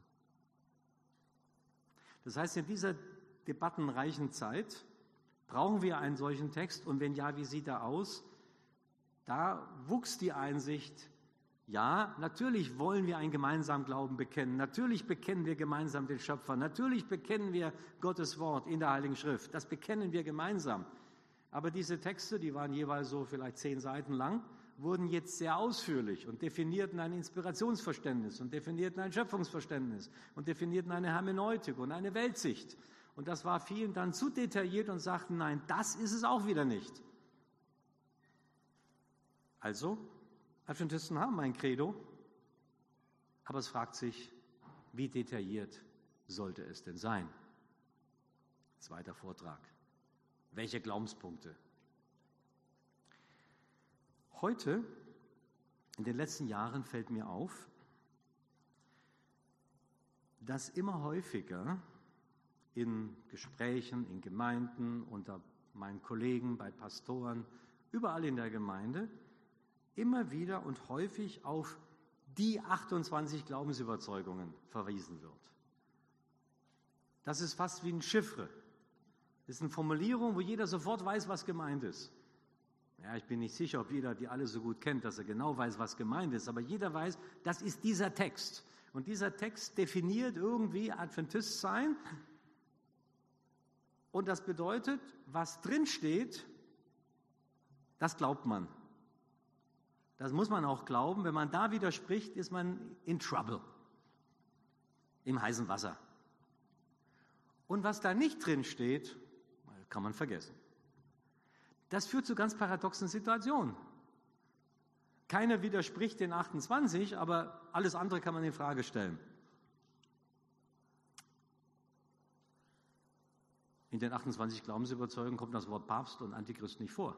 Das heißt, in dieser debattenreichen Zeit brauchen wir einen solchen Text und wenn ja, wie sieht er aus? Da wuchs die Einsicht, ja, natürlich wollen wir einen gemeinsamen Glauben bekennen, natürlich bekennen wir gemeinsam den Schöpfer, natürlich bekennen wir Gottes Wort in der Heiligen Schrift, das bekennen wir gemeinsam. Aber diese Texte, die waren jeweils so vielleicht 10 Seiten lang, wurden jetzt sehr ausführlich und definierten ein Inspirationsverständnis und definierten ein Schöpfungsverständnis und definierten eine Hermeneutik und eine Weltsicht. Und das war vielen dann zu detailliert und sagten, nein, das ist es auch wieder nicht. Also, Adventisten haben ein Credo, aber es fragt sich, wie detailliert sollte es denn sein? Zweiter Vortrag. Welche Glaubenspunkte? Heute, in den letzten Jahren, fällt mir auf, dass immer häufiger in Gesprächen, in Gemeinden, unter meinen Kollegen, bei Pastoren, überall in der Gemeinde, immer wieder und häufig auf die 28 Glaubensüberzeugungen verwiesen wird. Das ist fast wie ein Chiffre. Das ist eine Formulierung, wo jeder sofort weiß, was gemeint ist. Ja, ich bin nicht sicher, ob jeder die alle so gut kennt, dass er genau weiß, was gemeint ist, aber jeder weiß, das ist dieser Text. Und dieser Text definiert irgendwie Adventist sein. Und das bedeutet, was drinsteht, das glaubt man. Das muss man auch glauben. Wenn man da widerspricht, ist man in Trouble, im heißen Wasser. Und was da nicht drinsteht, kann man vergessen. Das führt zu ganz paradoxen Situationen. Keiner widerspricht den 28, aber alles andere kann man in Frage stellen. In den 28 Glaubensüberzeugungen kommt das Wort Papst und Antichrist nicht vor.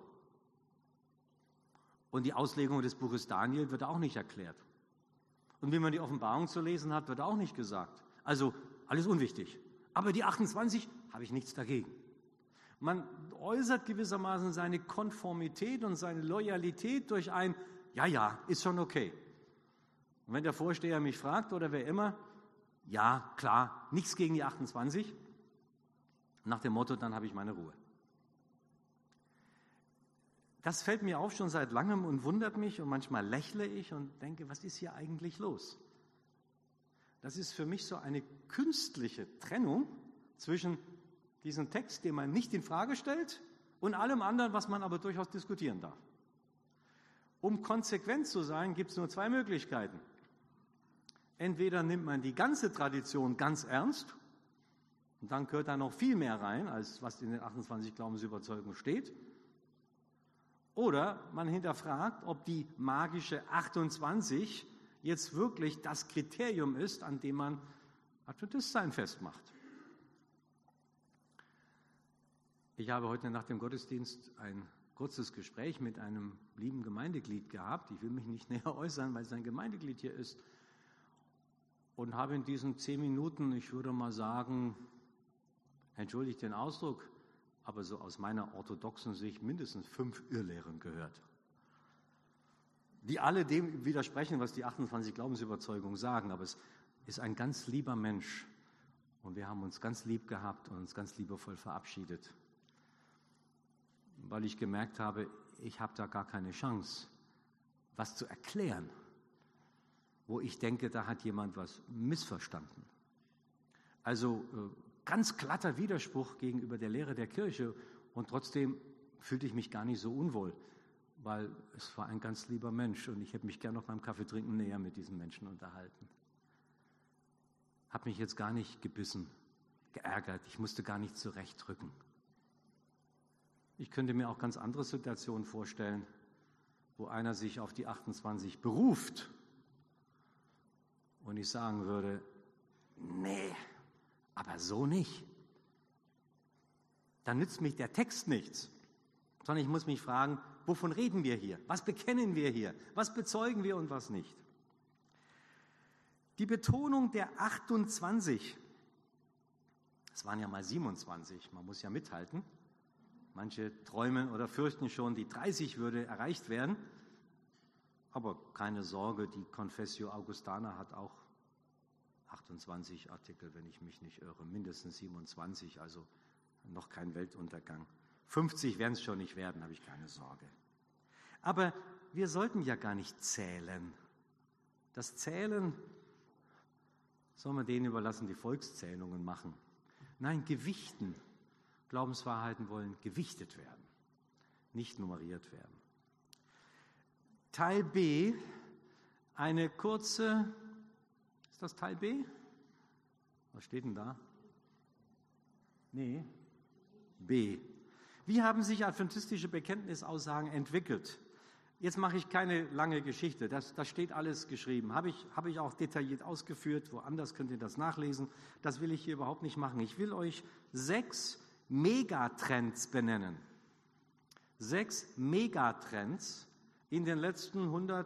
Und die Auslegung des Buches Daniel wird auch nicht erklärt. Und wie man die Offenbarung zu lesen hat, wird auch nicht gesagt. Also alles unwichtig. Aber die 28 habe ich nichts dagegen. Man äußert gewissermaßen seine Konformität und seine Loyalität durch ein Ja, ist schon okay. Und wenn der Vorsteher mich fragt oder wer immer, ja, klar, nichts gegen die 28, nach dem Motto, dann habe ich meine Ruhe. Das fällt mir auf schon seit langem und wundert mich und manchmal lächle ich und denke, was ist hier eigentlich los? Das ist für mich so eine künstliche Trennung zwischen diesem Text, den man nicht in Frage stellt, und allem anderen, was man aber durchaus diskutieren darf. Um konsequent zu sein, gibt es nur zwei Möglichkeiten. Entweder nimmt man die ganze Tradition ganz ernst, und dann gehört da noch viel mehr rein, als was in den 28 Glaubensüberzeugungen steht, oder man hinterfragt, ob die magische 28 jetzt wirklich das Kriterium ist, an dem man Adventistsein festmacht. Ich habe heute nach dem Gottesdienst ein kurzes Gespräch mit einem lieben Gemeindeglied gehabt. Ich will mich nicht näher äußern, weil es ein Gemeindeglied hier ist. Und habe in diesen 10 Minuten, ich würde mal sagen, entschuldigt den Ausdruck, aber so aus meiner orthodoxen Sicht mindestens 5 Irrlehren gehört, die alle dem widersprechen, was die 28 Glaubensüberzeugungen sagen. Aber es ist ein ganz lieber Mensch und wir haben uns ganz lieb gehabt und uns ganz liebevoll verabschiedet, weil ich gemerkt habe, ich habe da gar keine Chance, was zu erklären, wo ich denke, da hat jemand was missverstanden. Also ganz glatter Widerspruch gegenüber der Lehre der Kirche und trotzdem fühlte ich mich gar nicht so unwohl, weil es war ein ganz lieber Mensch und ich hätte mich gerne noch beim Kaffeetrinken näher mit diesem Menschen unterhalten. Habe mich jetzt gar nicht gebissen, geärgert, ich musste gar nicht zurechtrücken. Ich könnte mir auch ganz andere Situationen vorstellen, wo einer sich auf die 28 beruft und ich sagen würde, nee, aber so nicht. Dann nützt mich der Text nichts, sondern ich muss mich fragen, wovon reden wir hier? Was bekennen wir hier? Was bezeugen wir und was nicht? Die Betonung der 28, es waren ja mal 27, man muss ja mithalten. Manche träumen oder fürchten schon, die 30 würde erreicht werden. Aber keine Sorge, die Confessio Augustana hat auch 28 Artikel, wenn ich mich nicht irre, mindestens 27, also noch kein Weltuntergang. 50 werden es schon nicht werden, habe ich keine Sorge. Aber wir sollten ja gar nicht zählen. Das Zählen soll man denen überlassen, die Volkszählungen machen. Nein, gewichten. Glaubenswahrheiten wollen gewichtet werden, nicht nummeriert werden. Teil B, eine kurze, ist das Teil B? Was steht denn da? Nee, B. Wie haben sich adventistische Bekenntnisaussagen entwickelt? Jetzt mache ich keine lange Geschichte, das steht alles geschrieben. Habe ich auch detailliert ausgeführt, woanders könnt ihr das nachlesen. Das will ich hier überhaupt nicht machen. Ich will euch 6 Megatrends benennen. 6 Megatrends in den letzten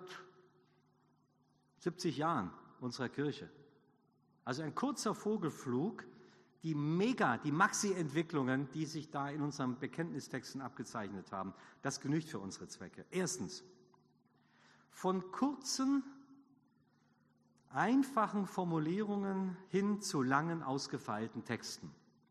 170 Jahren unserer Kirche. Also ein kurzer Vogelflug, die Maxi-Entwicklungen, die sich da in unseren Bekenntnistexten abgezeichnet haben, das genügt für unsere Zwecke. Erstens, von kurzen, einfachen Formulierungen hin zu langen, ausgefeilten Texten.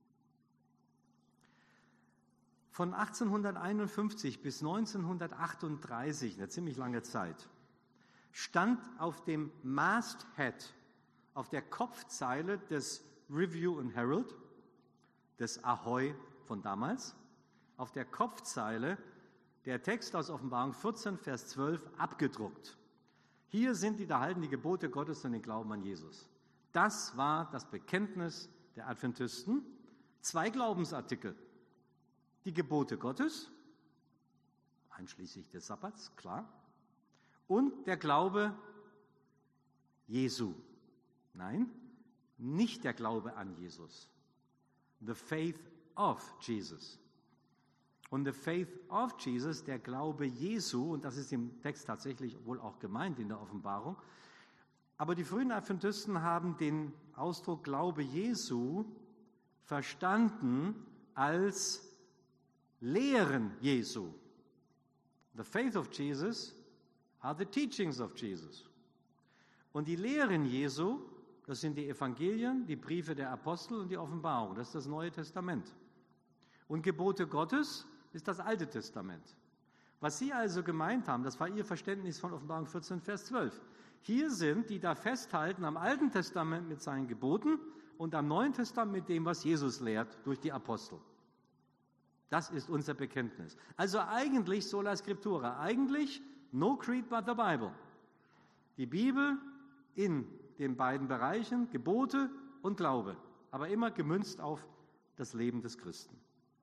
Von 1851 bis 1938, eine ziemlich lange Zeit, stand auf dem Masthead, auf der Kopfzeile des Review and Herald, des Ahoi von damals, auf der Kopfzeile der Text aus Offenbarung 14, Vers 12 abgedruckt. Hier sind die, da halten die Gebote Gottes und den Glauben an Jesus. Das war das Bekenntnis der Adventisten. 2 Glaubensartikel. Die Gebote Gottes, einschließlich des Sabbats, klar, und der Glaube Jesu. Nein, nicht der Glaube an Jesus. The faith of Jesus. Und the faith of Jesus, der Glaube Jesu, und das ist im Text tatsächlich wohl auch gemeint in der Offenbarung, aber die frühen Adventisten haben den Ausdruck Glaube Jesu verstanden als Lehren Jesu. The faith of Jesus are the teachings of Jesus. Und die Lehren Jesu, das sind die Evangelien, die Briefe der Apostel und die Offenbarung. Das ist das Neue Testament. Und Gebote Gottes ist das Alte Testament. Was Sie also gemeint haben, das war Ihr Verständnis von Offenbarung 14, Vers 12. Hier sind, die da festhalten am Alten Testament mit seinen Geboten und am Neuen Testament mit dem, was Jesus lehrt durch die Apostel. Das ist unser Bekenntnis. Also eigentlich sola scriptura, eigentlich no creed but the Bible. Die Bibel in den beiden Bereichen, Gebote und Glaube, aber immer gemünzt auf das Leben des Christen.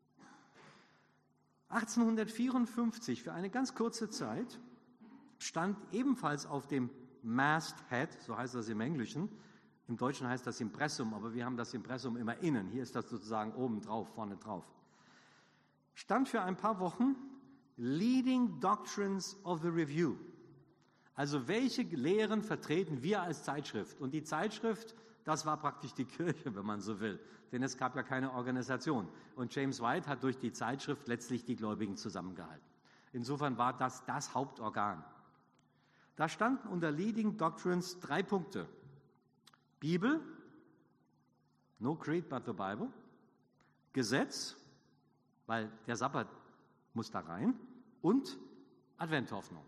1854, für eine ganz kurze Zeit, stand ebenfalls auf dem Masthead, so heißt das im Englischen, im Deutschen heißt das Impressum, aber wir haben das Impressum immer innen, hier ist das sozusagen oben drauf, vorne drauf, stand für ein paar Wochen Leading Doctrines of the Review. Also welche Lehren vertreten wir als Zeitschrift? Und die Zeitschrift, das war praktisch die Kirche, wenn man so will, denn es gab ja keine Organisation. Und James White hat durch die Zeitschrift letztlich die Gläubigen zusammengehalten. Insofern war das das Hauptorgan. Da standen unter Leading Doctrines 3 Punkte. Bibel, no creed but the Bible. Gesetz, weil der Sabbat muss da rein. Und Adventhoffnung.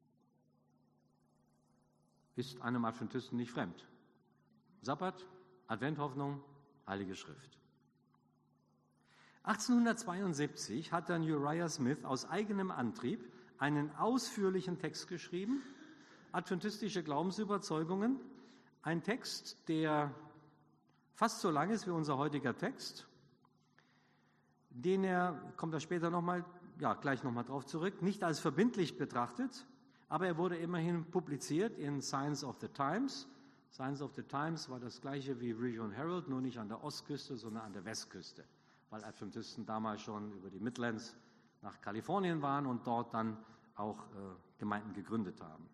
Ist einem Adventisten nicht fremd. Sabbat, Adventhoffnung, Heilige Schrift. 1872 hat dann Uriah Smith aus eigenem Antrieb einen ausführlichen Text geschrieben, Adventistische Glaubensüberzeugungen, ein Text, der fast so lang ist wie unser heutiger Text, den er, kommt da später gleich nochmal drauf zurück, nicht als verbindlich betrachtet, aber er wurde immerhin publiziert in Signs of the Times. Signs of the Times war das gleiche wie Review and Herald, nur nicht an der Ostküste, sondern an der Westküste, weil Adventisten damals schon über die Midlands nach Kalifornien waren und dort dann auch Gemeinden gegründet haben.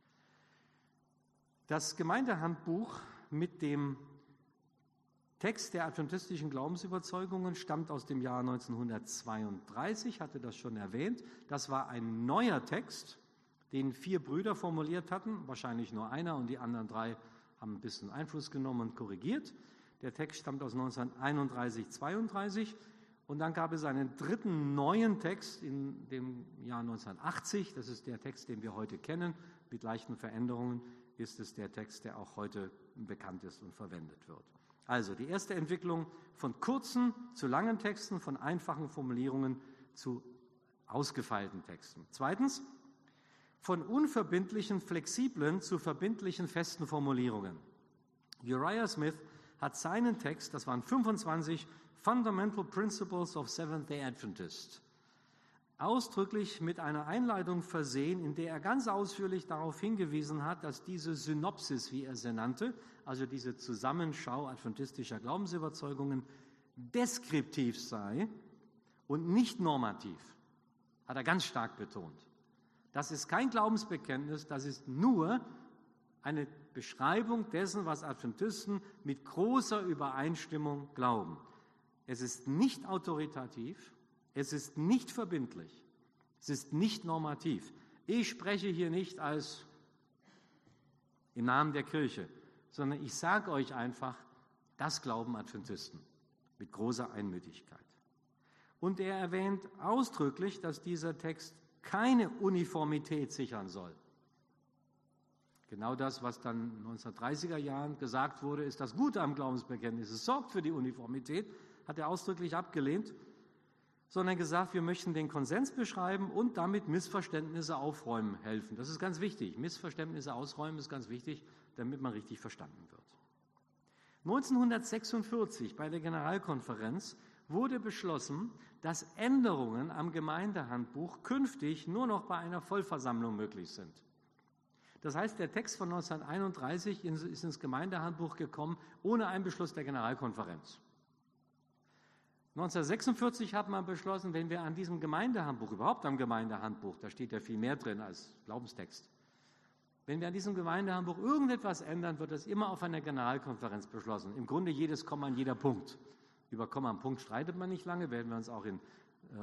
Das Gemeindehandbuch mit dem Text der adventistischen Glaubensüberzeugungen stammt aus dem Jahr 1932, hatte das schon erwähnt. Das war ein neuer Text, den 4 Brüder formuliert hatten, wahrscheinlich nur einer, und die anderen 3 haben ein bisschen Einfluss genommen und korrigiert. Der Text stammt aus 1931, 32 und dann gab es einen dritten neuen Text in dem Jahr 1980. Das ist der Text, den wir heute kennen. Mit leichten Veränderungen ist es der Text, der auch heute bekannt ist und verwendet wird. Also die erste Entwicklung von kurzen zu langen Texten, von einfachen Formulierungen zu ausgefeilten Texten. Zweitens, von unverbindlichen, flexiblen zu verbindlichen, festen Formulierungen. Uriah Smith hat seinen Text, das waren 25 Fundamental Principles of Seventh-day Adventist, ausdrücklich mit einer Einleitung versehen, in der er ganz ausführlich darauf hingewiesen hat, dass diese Synopsis, wie er sie nannte, also diese Zusammenschau adventistischer Glaubensüberzeugungen, deskriptiv sei und nicht normativ, hat er ganz stark betont. Das ist kein Glaubensbekenntnis, das ist nur eine Beschreibung dessen, was Adventisten mit großer Übereinstimmung glauben. Es ist nicht autoritativ, es ist nicht verbindlich, es ist nicht normativ. Ich spreche hier nicht im Namen der Kirche, sondern ich sage euch einfach, das glauben Adventisten mit großer Einmütigkeit. Und er erwähnt ausdrücklich, dass dieser Text keine Uniformität sichern soll. Genau das, was dann in den 1930er Jahren gesagt wurde, ist das Gute am Glaubensbekenntnis. Es sorgt für die Uniformität, hat er ausdrücklich abgelehnt, sondern gesagt, wir möchten den Konsens beschreiben und damit Missverständnisse aufräumen helfen. Das ist ganz wichtig. Missverständnisse ausräumen ist ganz wichtig, damit man richtig verstanden wird. 1946 bei der Generalkonferenz wurde beschlossen, dass Änderungen am Gemeindehandbuch künftig nur noch bei einer Vollversammlung möglich sind. Das heißt, der Text von 1931 ist ins Gemeindehandbuch gekommen, ohne einen Beschluss der Generalkonferenz. 1946 hat man beschlossen, wenn wir an diesem Gemeindehandbuch, überhaupt am Gemeindehandbuch, da steht ja viel mehr drin als Glaubenstext, wenn wir an diesem Gemeindehandbuch irgendetwas ändern, wird das immer auf einer Generalkonferenz beschlossen. Im Grunde jedes Komma an jeder Punkt. Über Komma und Punkt streitet man nicht lange, werden wir uns auch in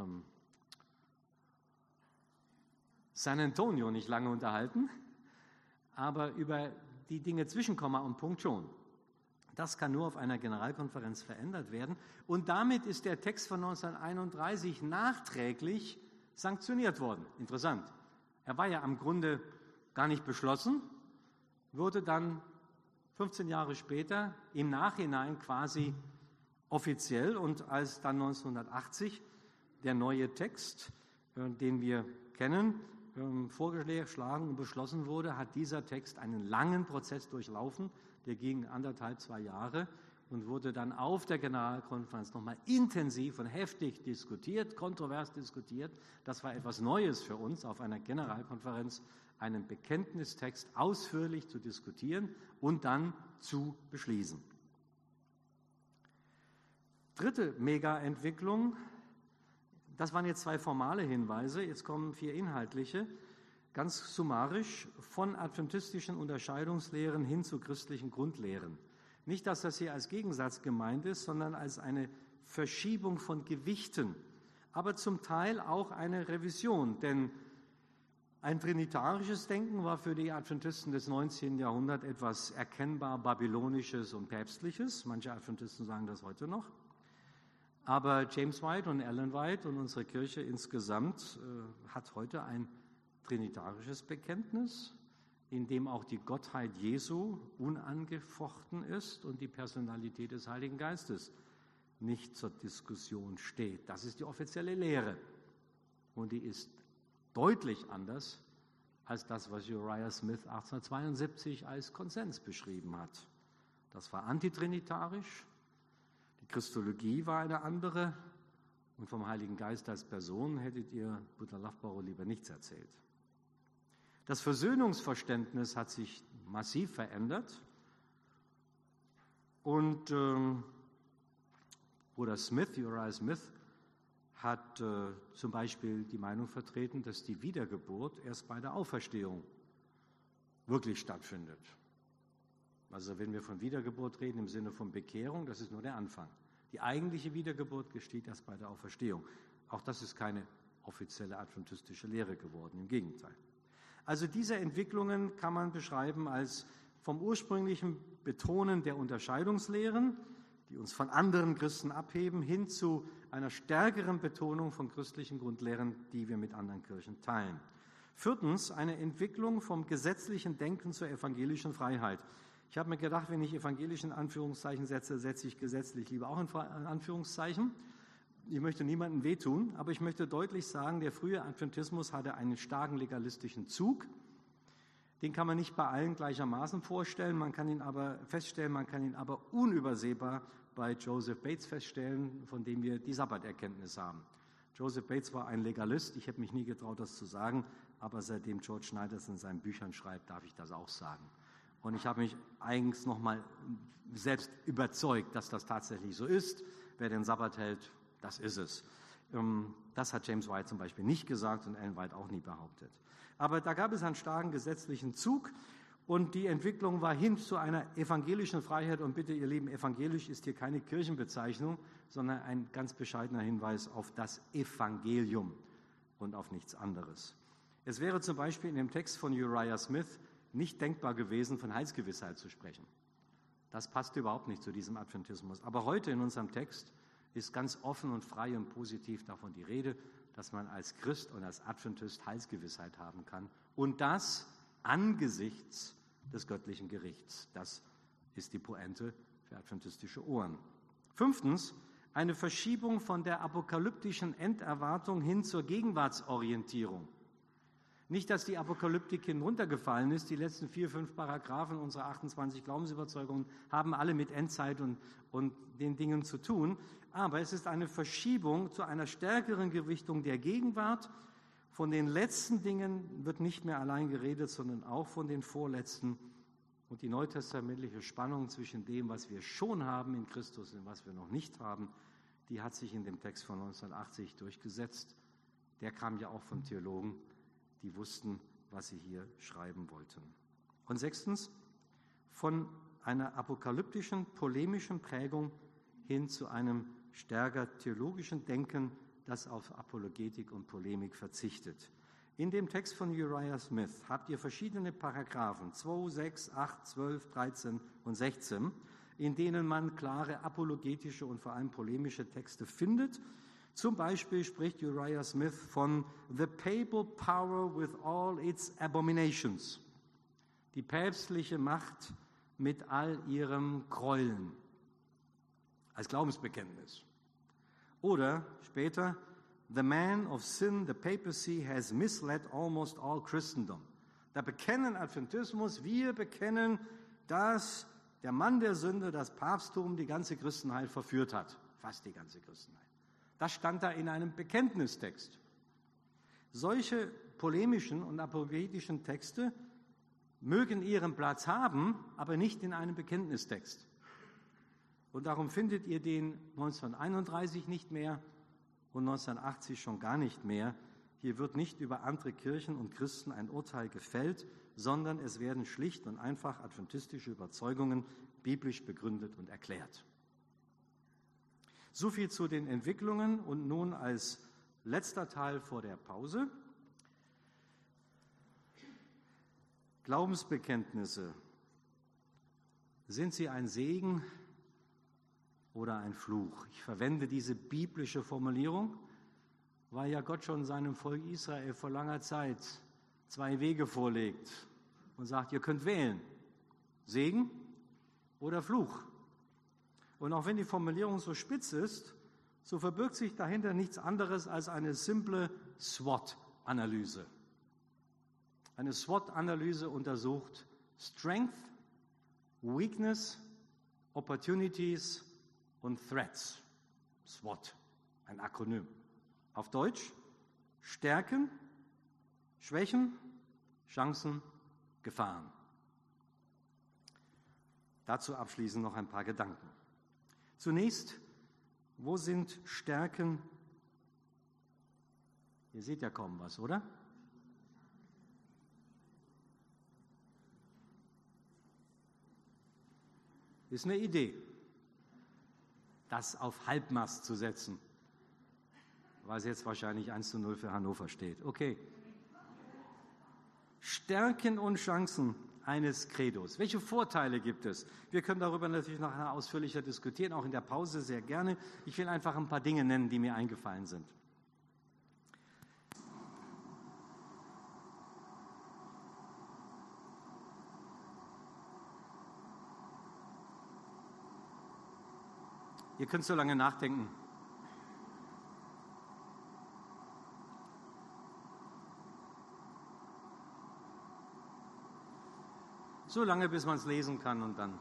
San Antonio nicht lange unterhalten, aber über die Dinge zwischen Komma und Punkt schon. Das kann nur auf einer Generalkonferenz verändert werden. Und damit ist der Text von 1931 nachträglich sanktioniert worden. Interessant. Er war ja im Grunde gar nicht beschlossen, wurde dann 15 Jahre später im Nachhinein quasi offiziell. Und als dann 1980 der neue Text, den wir kennen, vorgeschlagen und beschlossen wurde, hat dieser Text einen langen Prozess durchlaufen, der ging 1,5–2 Jahre und wurde dann auf der Generalkonferenz nochmal intensiv und heftig diskutiert, kontrovers diskutiert. Das war etwas Neues für uns, auf einer Generalkonferenz einen Bekenntnistext ausführlich zu diskutieren und dann zu beschließen. Dritte Mega-Entwicklung, das waren jetzt 2 formale Hinweise, jetzt kommen 4 inhaltliche. Ganz summarisch, von adventistischen Unterscheidungslehren hin zu christlichen Grundlehren. Nicht, dass das hier als Gegensatz gemeint ist, sondern als eine Verschiebung von Gewichten, aber zum Teil auch eine Revision, denn ein trinitarisches Denken war für die Adventisten des 19. Jahrhunderts etwas erkennbar Babylonisches und Päpstliches. Manche Adventisten sagen das heute noch. Aber James White und Ellen White und unsere Kirche insgesamt hat heute ein trinitarisches Bekenntnis, in dem auch die Gottheit Jesu unangefochten ist und die Personalität des Heiligen Geistes nicht zur Diskussion steht. Das ist die offizielle Lehre. Und die ist deutlich anders als das, was Uriah Smith 1872 als Konsens beschrieben hat. Das war antitrinitarisch, die Christologie war eine andere und vom Heiligen Geist als Person hättet ihr Bruder Loughborough lieber nichts erzählt. Das Versöhnungsverständnis hat sich massiv verändert und Bruder Smith, Uriah Smith, hat zum Beispiel die Meinung vertreten, dass die Wiedergeburt erst bei der Auferstehung wirklich stattfindet. Also wenn wir von Wiedergeburt reden im Sinne von Bekehrung, das ist nur der Anfang. Die eigentliche Wiedergeburt geschieht erst bei der Auferstehung. Auch das ist keine offizielle adventistische Lehre geworden, im Gegenteil. Also diese Entwicklungen kann man beschreiben als vom ursprünglichen Betonen der Unterscheidungslehren, die uns von anderen Christen abheben, hin zu einer stärkeren Betonung von christlichen Grundlehren, die wir mit anderen Kirchen teilen. 4. eine Entwicklung vom gesetzlichen Denken zur evangelischen Freiheit. Ich habe mir gedacht, wenn ich evangelisch in Anführungszeichen setze, setze ich gesetzlich lieber auch in Anführungszeichen. Ich möchte niemandem wehtun, aber ich möchte deutlich sagen, der frühe Adventismus hatte einen starken legalistischen Zug. Den kann man nicht bei allen gleichermaßen vorstellen, man kann ihn aber unübersehbar bei Joseph Bates feststellen, von dem wir die Sabbaterkenntnis haben. Joseph Bates war ein Legalist. Ich habe mich nie getraut, das zu sagen, aber seitdem George Schneider es in seinen Büchern schreibt, darf ich das auch sagen. Und ich habe mich eigens nochmal selbst überzeugt, dass das tatsächlich so ist. Wer den Sabbat hält, das ist es. Das hat James White zum Beispiel nicht gesagt und Ellen White auch nie behauptet. Aber da gab es einen starken gesetzlichen Zug und die Entwicklung war hin zu einer evangelischen Freiheit. Und bitte, ihr Lieben, evangelisch ist hier keine Kirchenbezeichnung, sondern ein ganz bescheidener Hinweis auf das Evangelium und auf nichts anderes. Es wäre zum Beispiel in dem Text von Uriah Smith nicht denkbar gewesen, von Heilsgewissheit zu sprechen. Das passt überhaupt nicht zu diesem Adventismus. Aber heute in unserem Text ist ganz offen und frei und positiv davon die Rede, dass man als Christ und als Adventist Heilsgewissheit haben kann. Und das angesichts des göttlichen Gerichts. Das ist die Pointe für adventistische Ohren. 5. Eine Verschiebung von der apokalyptischen Enderwartung hin zur Gegenwartsorientierung. Nicht, dass die Apokalyptik hinuntergefallen ist. Die letzten 4, 5 Paragraphen unserer 28 Glaubensüberzeugungen haben alle mit Endzeit und den Dingen zu tun. Aber es ist eine Verschiebung zu einer stärkeren Gewichtung der Gegenwart. Von den letzten Dingen wird nicht mehr allein geredet, sondern auch von den vorletzten. Und die neutestamentliche Spannung zwischen dem, was wir schon haben in Christus und was wir noch nicht haben, die hat sich in dem Text von 1980 durchgesetzt. Der kam ja auch von Theologen, die wussten, was sie hier schreiben wollten. Und 6. von einer apokalyptischen, polemischen Prägung hin zu einem stärker theologischen Denken, das auf Apologetik und Polemik verzichtet. In dem Text von Uriah Smith habt ihr verschiedene Paragraphen, 2, 6, 8, 12, 13 und 16, in denen man klare apologetische und vor allem polemische Texte findet. Zum Beispiel spricht Uriah Smith von the papal power with all its abominations, die päpstliche Macht mit all ihrem Gräueln, als Glaubensbekenntnis. Oder später, the man of sin, the papacy, has misled almost all Christendom. Da bekennen Adventismus, wir bekennen, dass der Mann der Sünde, das Papsttum, die ganze Christenheit verführt hat. Fast die ganze Christenheit. Das stand da in einem Bekenntnistext. Solche polemischen und apologetischen Texte mögen ihren Platz haben, aber nicht in einem Bekenntnistext. Und darum findet ihr den 1931 nicht mehr und 1980 schon gar nicht mehr. Hier wird nicht über andere Kirchen und Christen ein Urteil gefällt, sondern es werden schlicht und einfach adventistische Überzeugungen biblisch begründet und erklärt. So viel zu den Entwicklungen und nun als letzter Teil vor der Pause. Glaubensbekenntnisse. Sind sie ein Segen oder ein Fluch? Ich verwende diese biblische Formulierung, weil ja Gott schon seinem Volk Israel vor langer Zeit 2 Wege vorlegt und sagt, ihr könnt wählen, Segen oder Fluch. Und auch wenn die Formulierung so spitz ist, so verbirgt sich dahinter nichts anderes als eine simple SWOT-Analyse. Eine SWOT-Analyse untersucht Strength, Weakness, Opportunities und Threats. SWOT, ein Akronym. Auf Deutsch: Stärken, Schwächen, Chancen, Gefahren. Dazu abschließend noch ein paar Gedanken. Zunächst, wo sind Stärken? Ihr seht ja kaum was, oder? Ist eine Idee, das auf Halbmast zu setzen, weil es jetzt wahrscheinlich 1:0 für Hannover steht. Okay. Stärken und Chancen eines Credos. Welche Vorteile gibt es? Wir können darüber natürlich noch ausführlicher diskutieren, auch in der Pause sehr gerne. Ich will einfach ein paar Dinge nennen, die mir eingefallen sind. Ihr könnt so lange nachdenken. So lange, bis man es lesen kann und dann.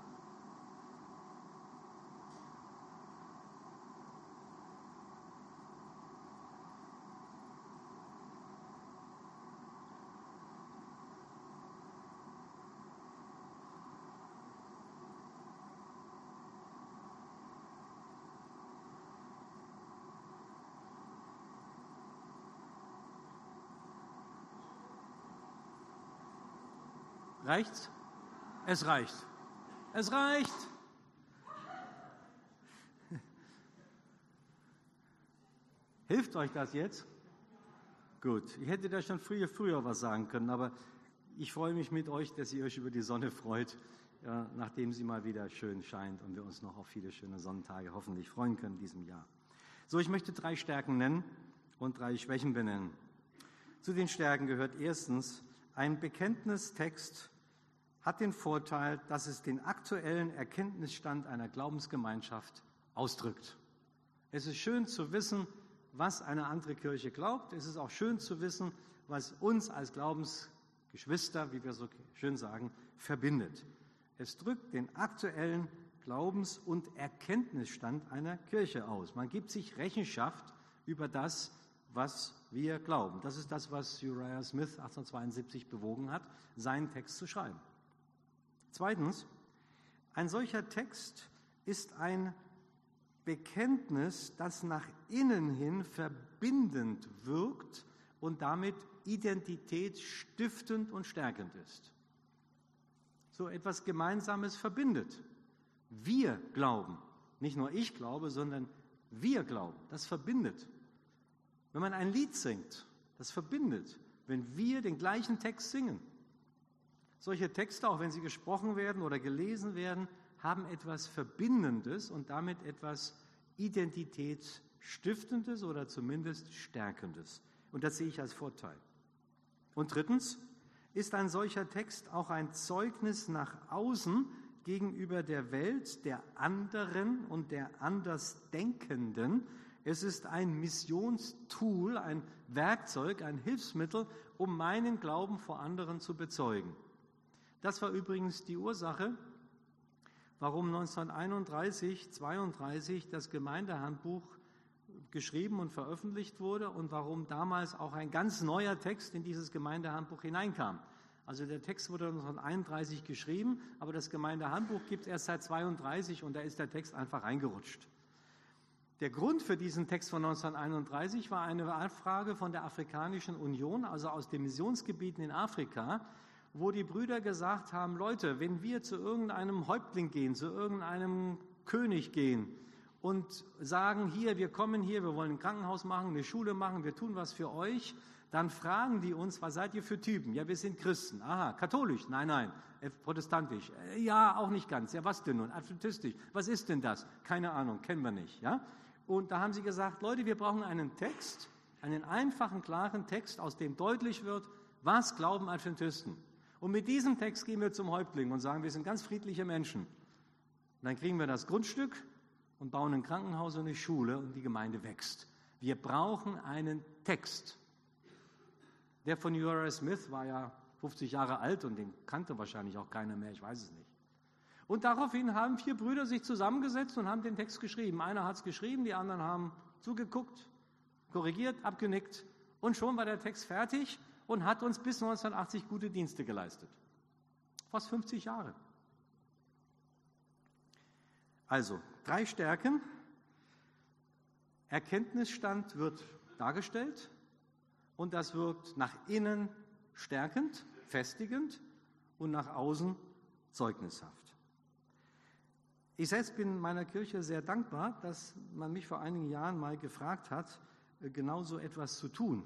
Reicht's? Es reicht. Es reicht. Hilft euch das jetzt? Gut, ich hätte da schon früher was sagen können, aber ich freue mich mit euch, dass ihr euch über die Sonne freut, ja, nachdem sie mal wieder schön scheint und wir uns noch auf viele schöne Sonnentage hoffentlich freuen können in diesem Jahr. So, ich möchte 3 Stärken nennen und 3 Schwächen benennen. Zu den Stärken gehört erstens, ein Bekenntnistext hat den Vorteil, dass es den aktuellen Erkenntnisstand einer Glaubensgemeinschaft ausdrückt. Es ist schön zu wissen, was eine andere Kirche glaubt. Es ist auch schön zu wissen, was uns als Glaubensgeschwister, wie wir so schön sagen, verbindet. Es drückt den aktuellen Glaubens- und Erkenntnisstand einer Kirche aus. Man gibt sich Rechenschaft über das, was wir glauben. Das ist das, was Uriah Smith 1872 bewogen hat, seinen Text zu schreiben. Zweitens, ein solcher Text ist ein Bekenntnis, das nach innen hin verbindend wirkt und damit identitätsstiftend und stärkend ist. So etwas Gemeinsames verbindet. Wir glauben, nicht nur ich glaube, sondern wir glauben, das verbindet. Wenn man ein Lied singt, das verbindet, wenn wir den gleichen Text singen. Solche Texte, auch wenn sie gesprochen werden oder gelesen werden, haben etwas Verbindendes und damit etwas Identitätsstiftendes oder zumindest Stärkendes. Und das sehe ich als Vorteil. Und drittens ist ein solcher Text auch ein Zeugnis nach außen gegenüber der Welt, der anderen und der Andersdenkenden. Es ist ein Missionstool, ein Werkzeug, ein Hilfsmittel, um meinen Glauben vor anderen zu bezeugen. Das war übrigens die Ursache, warum 1931, 1932 das Gemeindehandbuch geschrieben und veröffentlicht wurde und warum damals auch ein ganz neuer Text in dieses Gemeindehandbuch hineinkam. Also der Text wurde 1931 geschrieben, aber das Gemeindehandbuch gibt es erst seit 1932 und da ist der Text einfach reingerutscht. Der Grund für diesen Text von 1931 war eine Anfrage von der Afrikanischen Union, also aus den Missionsgebieten in Afrika, wo die Brüder gesagt haben, Leute, wenn wir zu irgendeinem Häuptling gehen, zu irgendeinem König gehen und sagen, hier, wir kommen hier, wir wollen ein Krankenhaus machen, eine Schule machen, wir tun was für euch, dann fragen die uns, was seid ihr für Typen? Ja, wir sind Christen. Aha, katholisch? Nein. Protestantisch? Ja, auch nicht ganz. Ja, was denn nun? Adventistisch? Was ist denn das? Keine Ahnung, kennen wir nicht. Ja? Und da haben sie gesagt, Leute, wir brauchen einen Text, einen einfachen, klaren Text, aus dem deutlich wird, was glauben Adventisten? Und mit diesem Text gehen wir zum Häuptling und sagen, wir sind ganz friedliche Menschen. Und dann kriegen wir das Grundstück und bauen ein Krankenhaus und eine Schule und die Gemeinde wächst. Wir brauchen einen Text. Der von Uriah Smith war ja 50 Jahre alt und den kannte wahrscheinlich auch keiner mehr, ich weiß es nicht. Und daraufhin haben 4 Brüder sich zusammengesetzt und haben den Text geschrieben. Einer hat es geschrieben, die anderen haben zugeguckt, korrigiert, abgenickt und schon war der Text fertig und hat uns bis 1980 gute Dienste geleistet. Fast 50 Jahre. Also, 3 Stärken. Erkenntnisstand wird dargestellt und das wirkt nach innen stärkend, festigend und nach außen zeugnishaft. Ich selbst bin meiner Kirche sehr dankbar, dass man mich vor einigen Jahren mal gefragt hat, genau so etwas zu tun.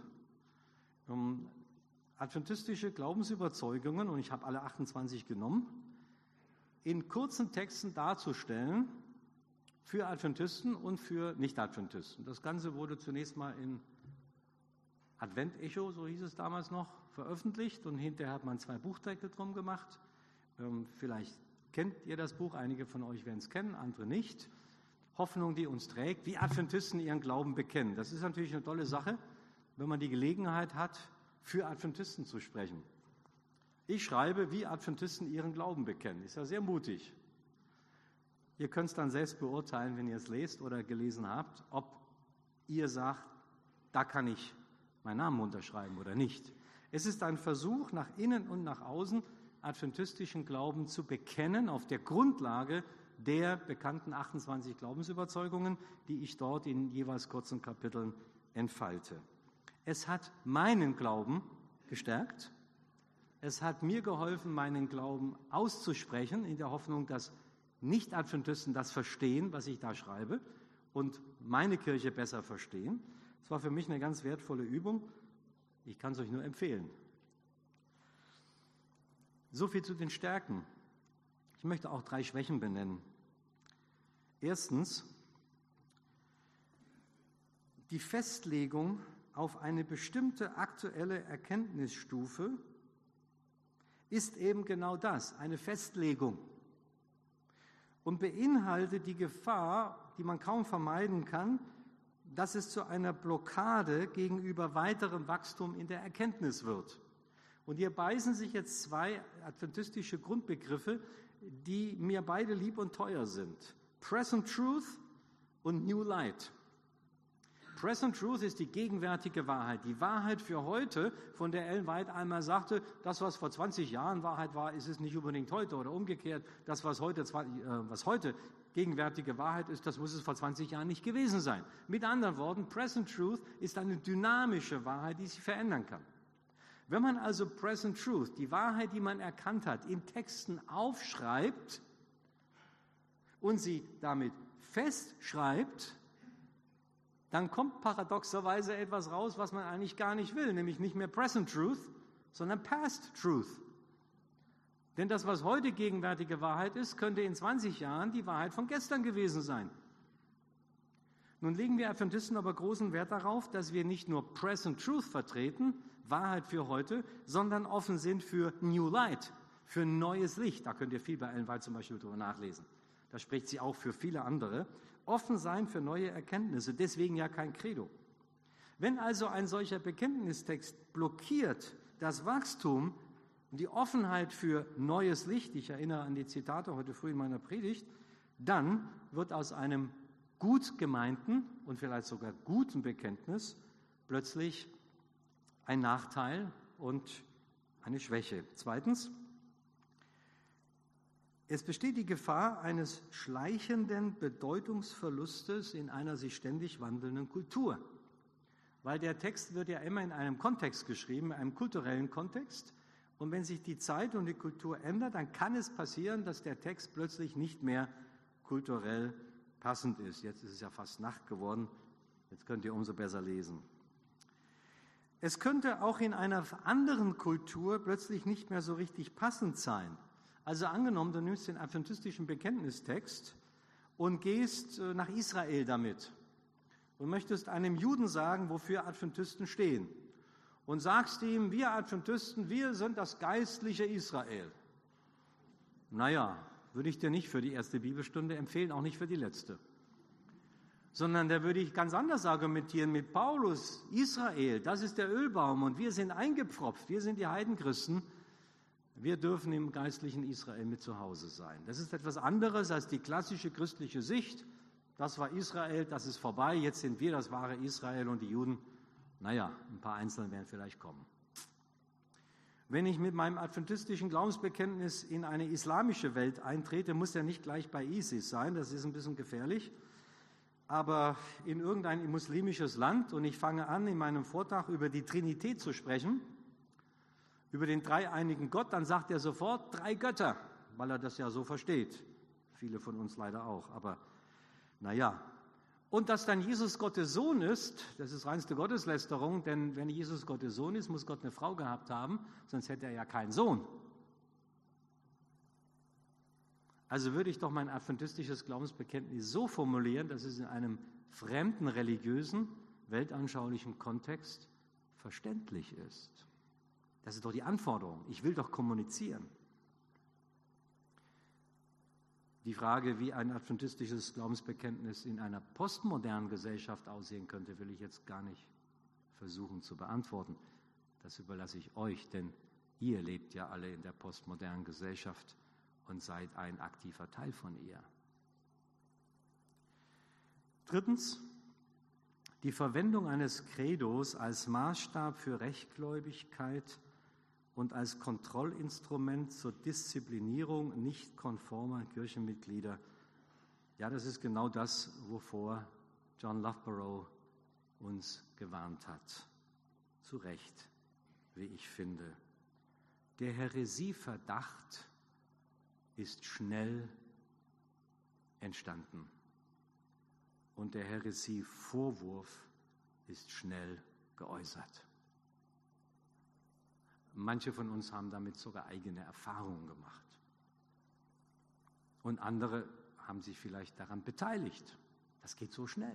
Adventistische Glaubensüberzeugungen, und ich habe alle 28 genommen, in kurzen Texten darzustellen für Adventisten und für Nicht-Adventisten. Das Ganze wurde zunächst mal in Advent-Echo, so hieß es damals noch, veröffentlicht und hinterher hat man 2 Buchdeckel drum gemacht. Vielleicht kennt ihr das Buch, einige von euch werden es kennen, andere nicht. Hoffnung, die uns trägt, wie Adventisten ihren Glauben bekennen. Das ist natürlich eine tolle Sache, wenn man die Gelegenheit hat, für Adventisten zu sprechen. Ich schreibe, wie Adventisten ihren Glauben bekennen. Ist ja sehr mutig. Ihr könnt es dann selbst beurteilen, wenn ihr es lest oder gelesen habt, ob ihr sagt, da kann ich meinen Namen unterschreiben oder nicht. Es ist ein Versuch, nach innen und nach außen adventistischen Glauben zu bekennen, auf der Grundlage der bekannten 28 Glaubensüberzeugungen, die ich dort in jeweils kurzen Kapiteln entfalte. Es hat meinen Glauben gestärkt Es hat mir geholfen, meinen Glauben auszusprechen, in der Hoffnung, dass Nicht-Adventisten das verstehen, was ich da schreibe, und meine Kirche besser verstehen. Es war für mich eine ganz wertvolle Übung. Ich kann es euch nur empfehlen. So viel zu den Stärken. Ich möchte auch 3 Schwächen benennen. Erstens, die Festlegung auf eine bestimmte aktuelle Erkenntnisstufe ist eben genau das, eine Festlegung, und beinhaltet die Gefahr, die man kaum vermeiden kann, dass es zu einer Blockade gegenüber weiterem Wachstum in der Erkenntnis wird. Und hier beißen sich jetzt 2 adventistische Grundbegriffe, die mir beide lieb und teuer sind. Present Truth und New Light. Present Truth ist die gegenwärtige Wahrheit, die Wahrheit für heute, von der Ellen White einmal sagte, das, was vor 20 Jahren Wahrheit war, ist es nicht unbedingt heute, oder umgekehrt, das, was heute gegenwärtige Wahrheit ist, das muss es vor 20 Jahren nicht gewesen sein. Mit anderen Worten, Present Truth ist eine dynamische Wahrheit, die sich verändern kann. Wenn man also Present Truth, die Wahrheit, die man erkannt hat, in Texten aufschreibt und sie damit festschreibt, dann kommt paradoxerweise etwas raus, was man eigentlich gar nicht will, nämlich nicht mehr Present Truth, sondern Past Truth. Denn das, was heute gegenwärtige Wahrheit ist, könnte in 20 Jahren die Wahrheit von gestern gewesen sein. Nun legen wir Adventisten aber großen Wert darauf, dass wir nicht nur Present Truth vertreten, Wahrheit für heute, sondern offen sind für New Light, für neues Licht. Da könnt ihr viel bei Ellen White zum Beispiel drüber nachlesen. Da spricht sie auch für viele andere. Offen sein für neue Erkenntnisse, deswegen ja kein Credo. Wenn also ein solcher Bekenntnistext blockiert das Wachstum und die Offenheit für neues Licht, ich erinnere an die Zitate heute früh in meiner Predigt, dann wird aus einem gut gemeinten und vielleicht sogar guten Bekenntnis plötzlich ein Nachteil und eine Schwäche. Zweitens, es besteht die Gefahr eines schleichenden Bedeutungsverlustes in einer sich ständig wandelnden Kultur. Weil der Text wird ja immer in einem Kontext geschrieben, in einem kulturellen Kontext. Und wenn sich die Zeit und die Kultur ändert, dann kann es passieren, dass der Text plötzlich nicht mehr kulturell passend ist. Jetzt ist es ja fast Nacht geworden, jetzt könnt ihr umso besser lesen. Es könnte auch in einer anderen Kultur plötzlich nicht mehr so richtig passend sein. Also angenommen, du nimmst den adventistischen Bekenntnistext und gehst nach Israel damit und möchtest einem Juden sagen, wofür Adventisten stehen, und sagst ihm, wir Adventisten, wir sind das geistliche Israel. Naja, würde ich dir nicht für die erste Bibelstunde empfehlen, auch nicht für die letzte. Sondern da würde ich ganz anders argumentieren mit Paulus, Israel, das ist der Ölbaum und wir sind eingepfropft, wir sind die Heidenchristen. Wir dürfen im geistlichen Israel mit zu Hause sein. Das ist etwas anderes als die klassische christliche Sicht. Das war Israel, das ist vorbei, jetzt sind wir das wahre Israel und die Juden, naja, ein paar Einzelne werden vielleicht kommen. Wenn ich mit meinem adventistischen Glaubensbekenntnis in eine islamische Welt eintrete, muss ja nicht gleich bei ISIS sein, das ist ein bisschen gefährlich, aber in irgendein muslimisches Land, und ich fange an, in meinem Vortrag über die Trinität zu sprechen, über den dreieinigen Gott, dann sagt er sofort 3 Götter, weil er das ja so versteht. Viele von uns leider auch, aber naja. Und dass dann Jesus Gottes Sohn ist, das ist reinste Gotteslästerung, denn wenn Jesus Gottes Sohn ist, muss Gott eine Frau gehabt haben, sonst hätte er ja keinen Sohn. Also würde ich doch mein adventistisches Glaubensbekenntnis so formulieren, dass es in einem fremden religiösen, weltanschaulichen Kontext verständlich ist. Das ist doch die Anforderung. Ich will doch kommunizieren. Die Frage, wie ein adventistisches Glaubensbekenntnis in einer postmodernen Gesellschaft aussehen könnte, will ich jetzt gar nicht versuchen zu beantworten. Das überlasse ich euch, denn ihr lebt ja alle in der postmodernen Gesellschaft und seid ein aktiver Teil von ihr. Drittens, die Verwendung eines Credos als Maßstab für Rechtgläubigkeit und als Kontrollinstrument zur Disziplinierung nicht konformer Kirchenmitglieder. Ja, das ist genau das, wovor John Loughborough uns gewarnt hat. Zu Recht, wie ich finde. Der Häresieverdacht ist schnell entstanden und der Häresievorwurf ist schnell geäußert. Manche von uns haben damit sogar eigene Erfahrungen gemacht. Und andere haben sich vielleicht daran beteiligt. Das geht so schnell.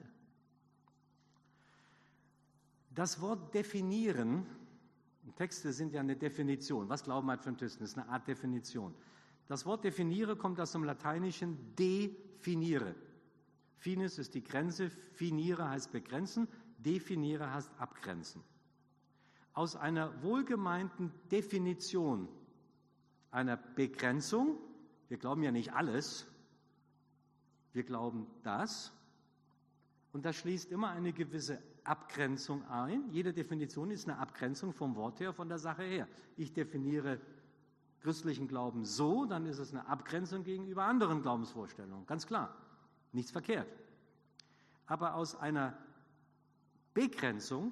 Das Wort definieren, Texte sind ja eine Definition. Was glauben Adventisten? Das ist eine Art Definition. Das Wort definiere kommt aus dem Lateinischen definiere. Finis ist die Grenze, finiere heißt begrenzen, definiere heißt abgrenzen. Aus einer wohlgemeinten Definition einer Begrenzung, wir glauben ja nicht alles, wir glauben das, und das schließt immer eine gewisse Abgrenzung ein. Jede Definition ist eine Abgrenzung vom Wort her, von der Sache her. Ich definiere christlichen Glauben so, dann ist es eine Abgrenzung gegenüber anderen Glaubensvorstellungen, ganz klar, nichts verkehrt. Aber aus einer Begrenzung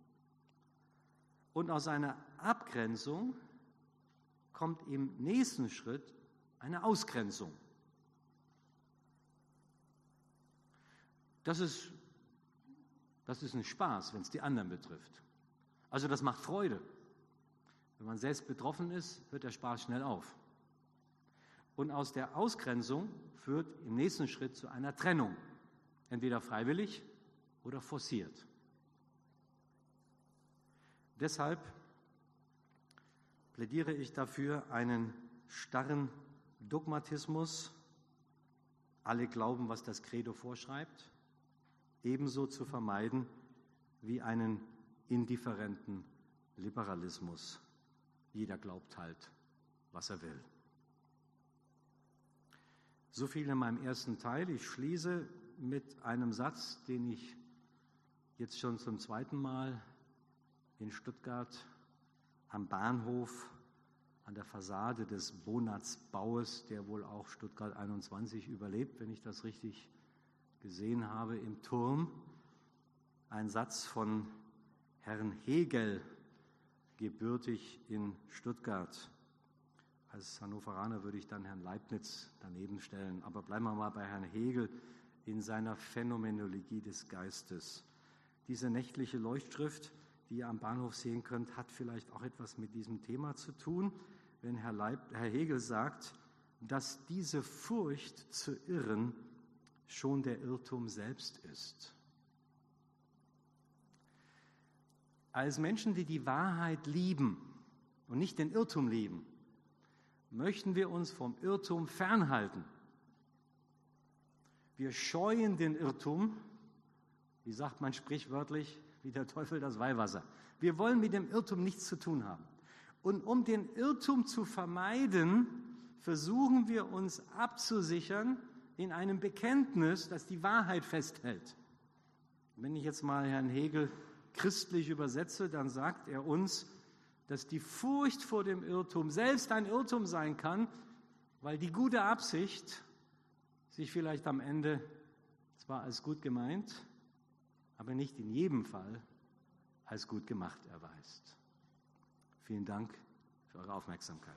und aus einer Abgrenzung kommt im nächsten Schritt eine Ausgrenzung. Das ist ein Spaß, wenn es die anderen betrifft. Also das macht Freude. Wenn man selbst betroffen ist, hört der Spaß schnell auf. Und aus der Ausgrenzung führt im nächsten Schritt zu einer Trennung. Entweder freiwillig oder forciert. Deshalb plädiere ich dafür, einen starren Dogmatismus, alle glauben, was das Credo vorschreibt, ebenso zu vermeiden wie einen indifferenten Liberalismus. Jeder glaubt halt, was er will. So viel in meinem ersten Teil. Ich schließe mit einem Satz, den ich jetzt schon zum zweiten Mal in Stuttgart am Bahnhof an der Fassade des Bonatz-Baues, der wohl auch Stuttgart 21 überlebt, wenn ich das richtig gesehen habe, im Turm. Ein Satz von Herrn Hegel, gebürtig in Stuttgart. Als Hannoveraner würde ich dann Herrn Leibniz daneben stellen. Aber bleiben wir mal bei Herrn Hegel in seiner Phänomenologie des Geistes. Diese nächtliche Leuchtschrift, die ihr am Bahnhof sehen könnt, hat vielleicht auch etwas mit diesem Thema zu tun, wenn Herr Hegel sagt, dass diese Furcht zu irren schon der Irrtum selbst ist. Als Menschen, die die Wahrheit lieben und nicht den Irrtum lieben, möchten wir uns vom Irrtum fernhalten. Wir scheuen den Irrtum, wie sagt man sprichwörtlich, wie der Teufel das Weihwasser. Wir wollen mit dem Irrtum nichts zu tun haben. Und um den Irrtum zu vermeiden, versuchen wir uns abzusichern in einem Bekenntnis, das die Wahrheit festhält. Wenn ich jetzt mal Herrn Hegel christlich übersetze, dann sagt er uns, dass die Furcht vor dem Irrtum selbst ein Irrtum sein kann, weil die gute Absicht sich vielleicht am Ende zwar als gut gemeint, aber nicht in jedem Fall als gut gemacht erweist. Vielen Dank für eure Aufmerksamkeit.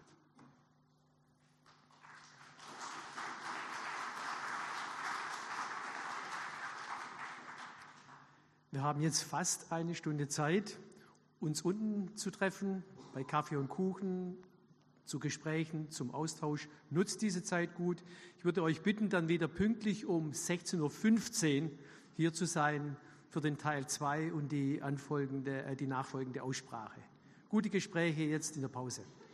Wir haben jetzt fast eine Stunde Zeit, uns unten zu treffen, bei Kaffee und Kuchen, zu Gesprächen, zum Austausch. Nutzt diese Zeit gut. Ich würde euch bitten, dann wieder pünktlich um 16.15 Uhr hier zu sein für den Teil 2 und die nachfolgende Aussprache. Gute Gespräche jetzt in der Pause.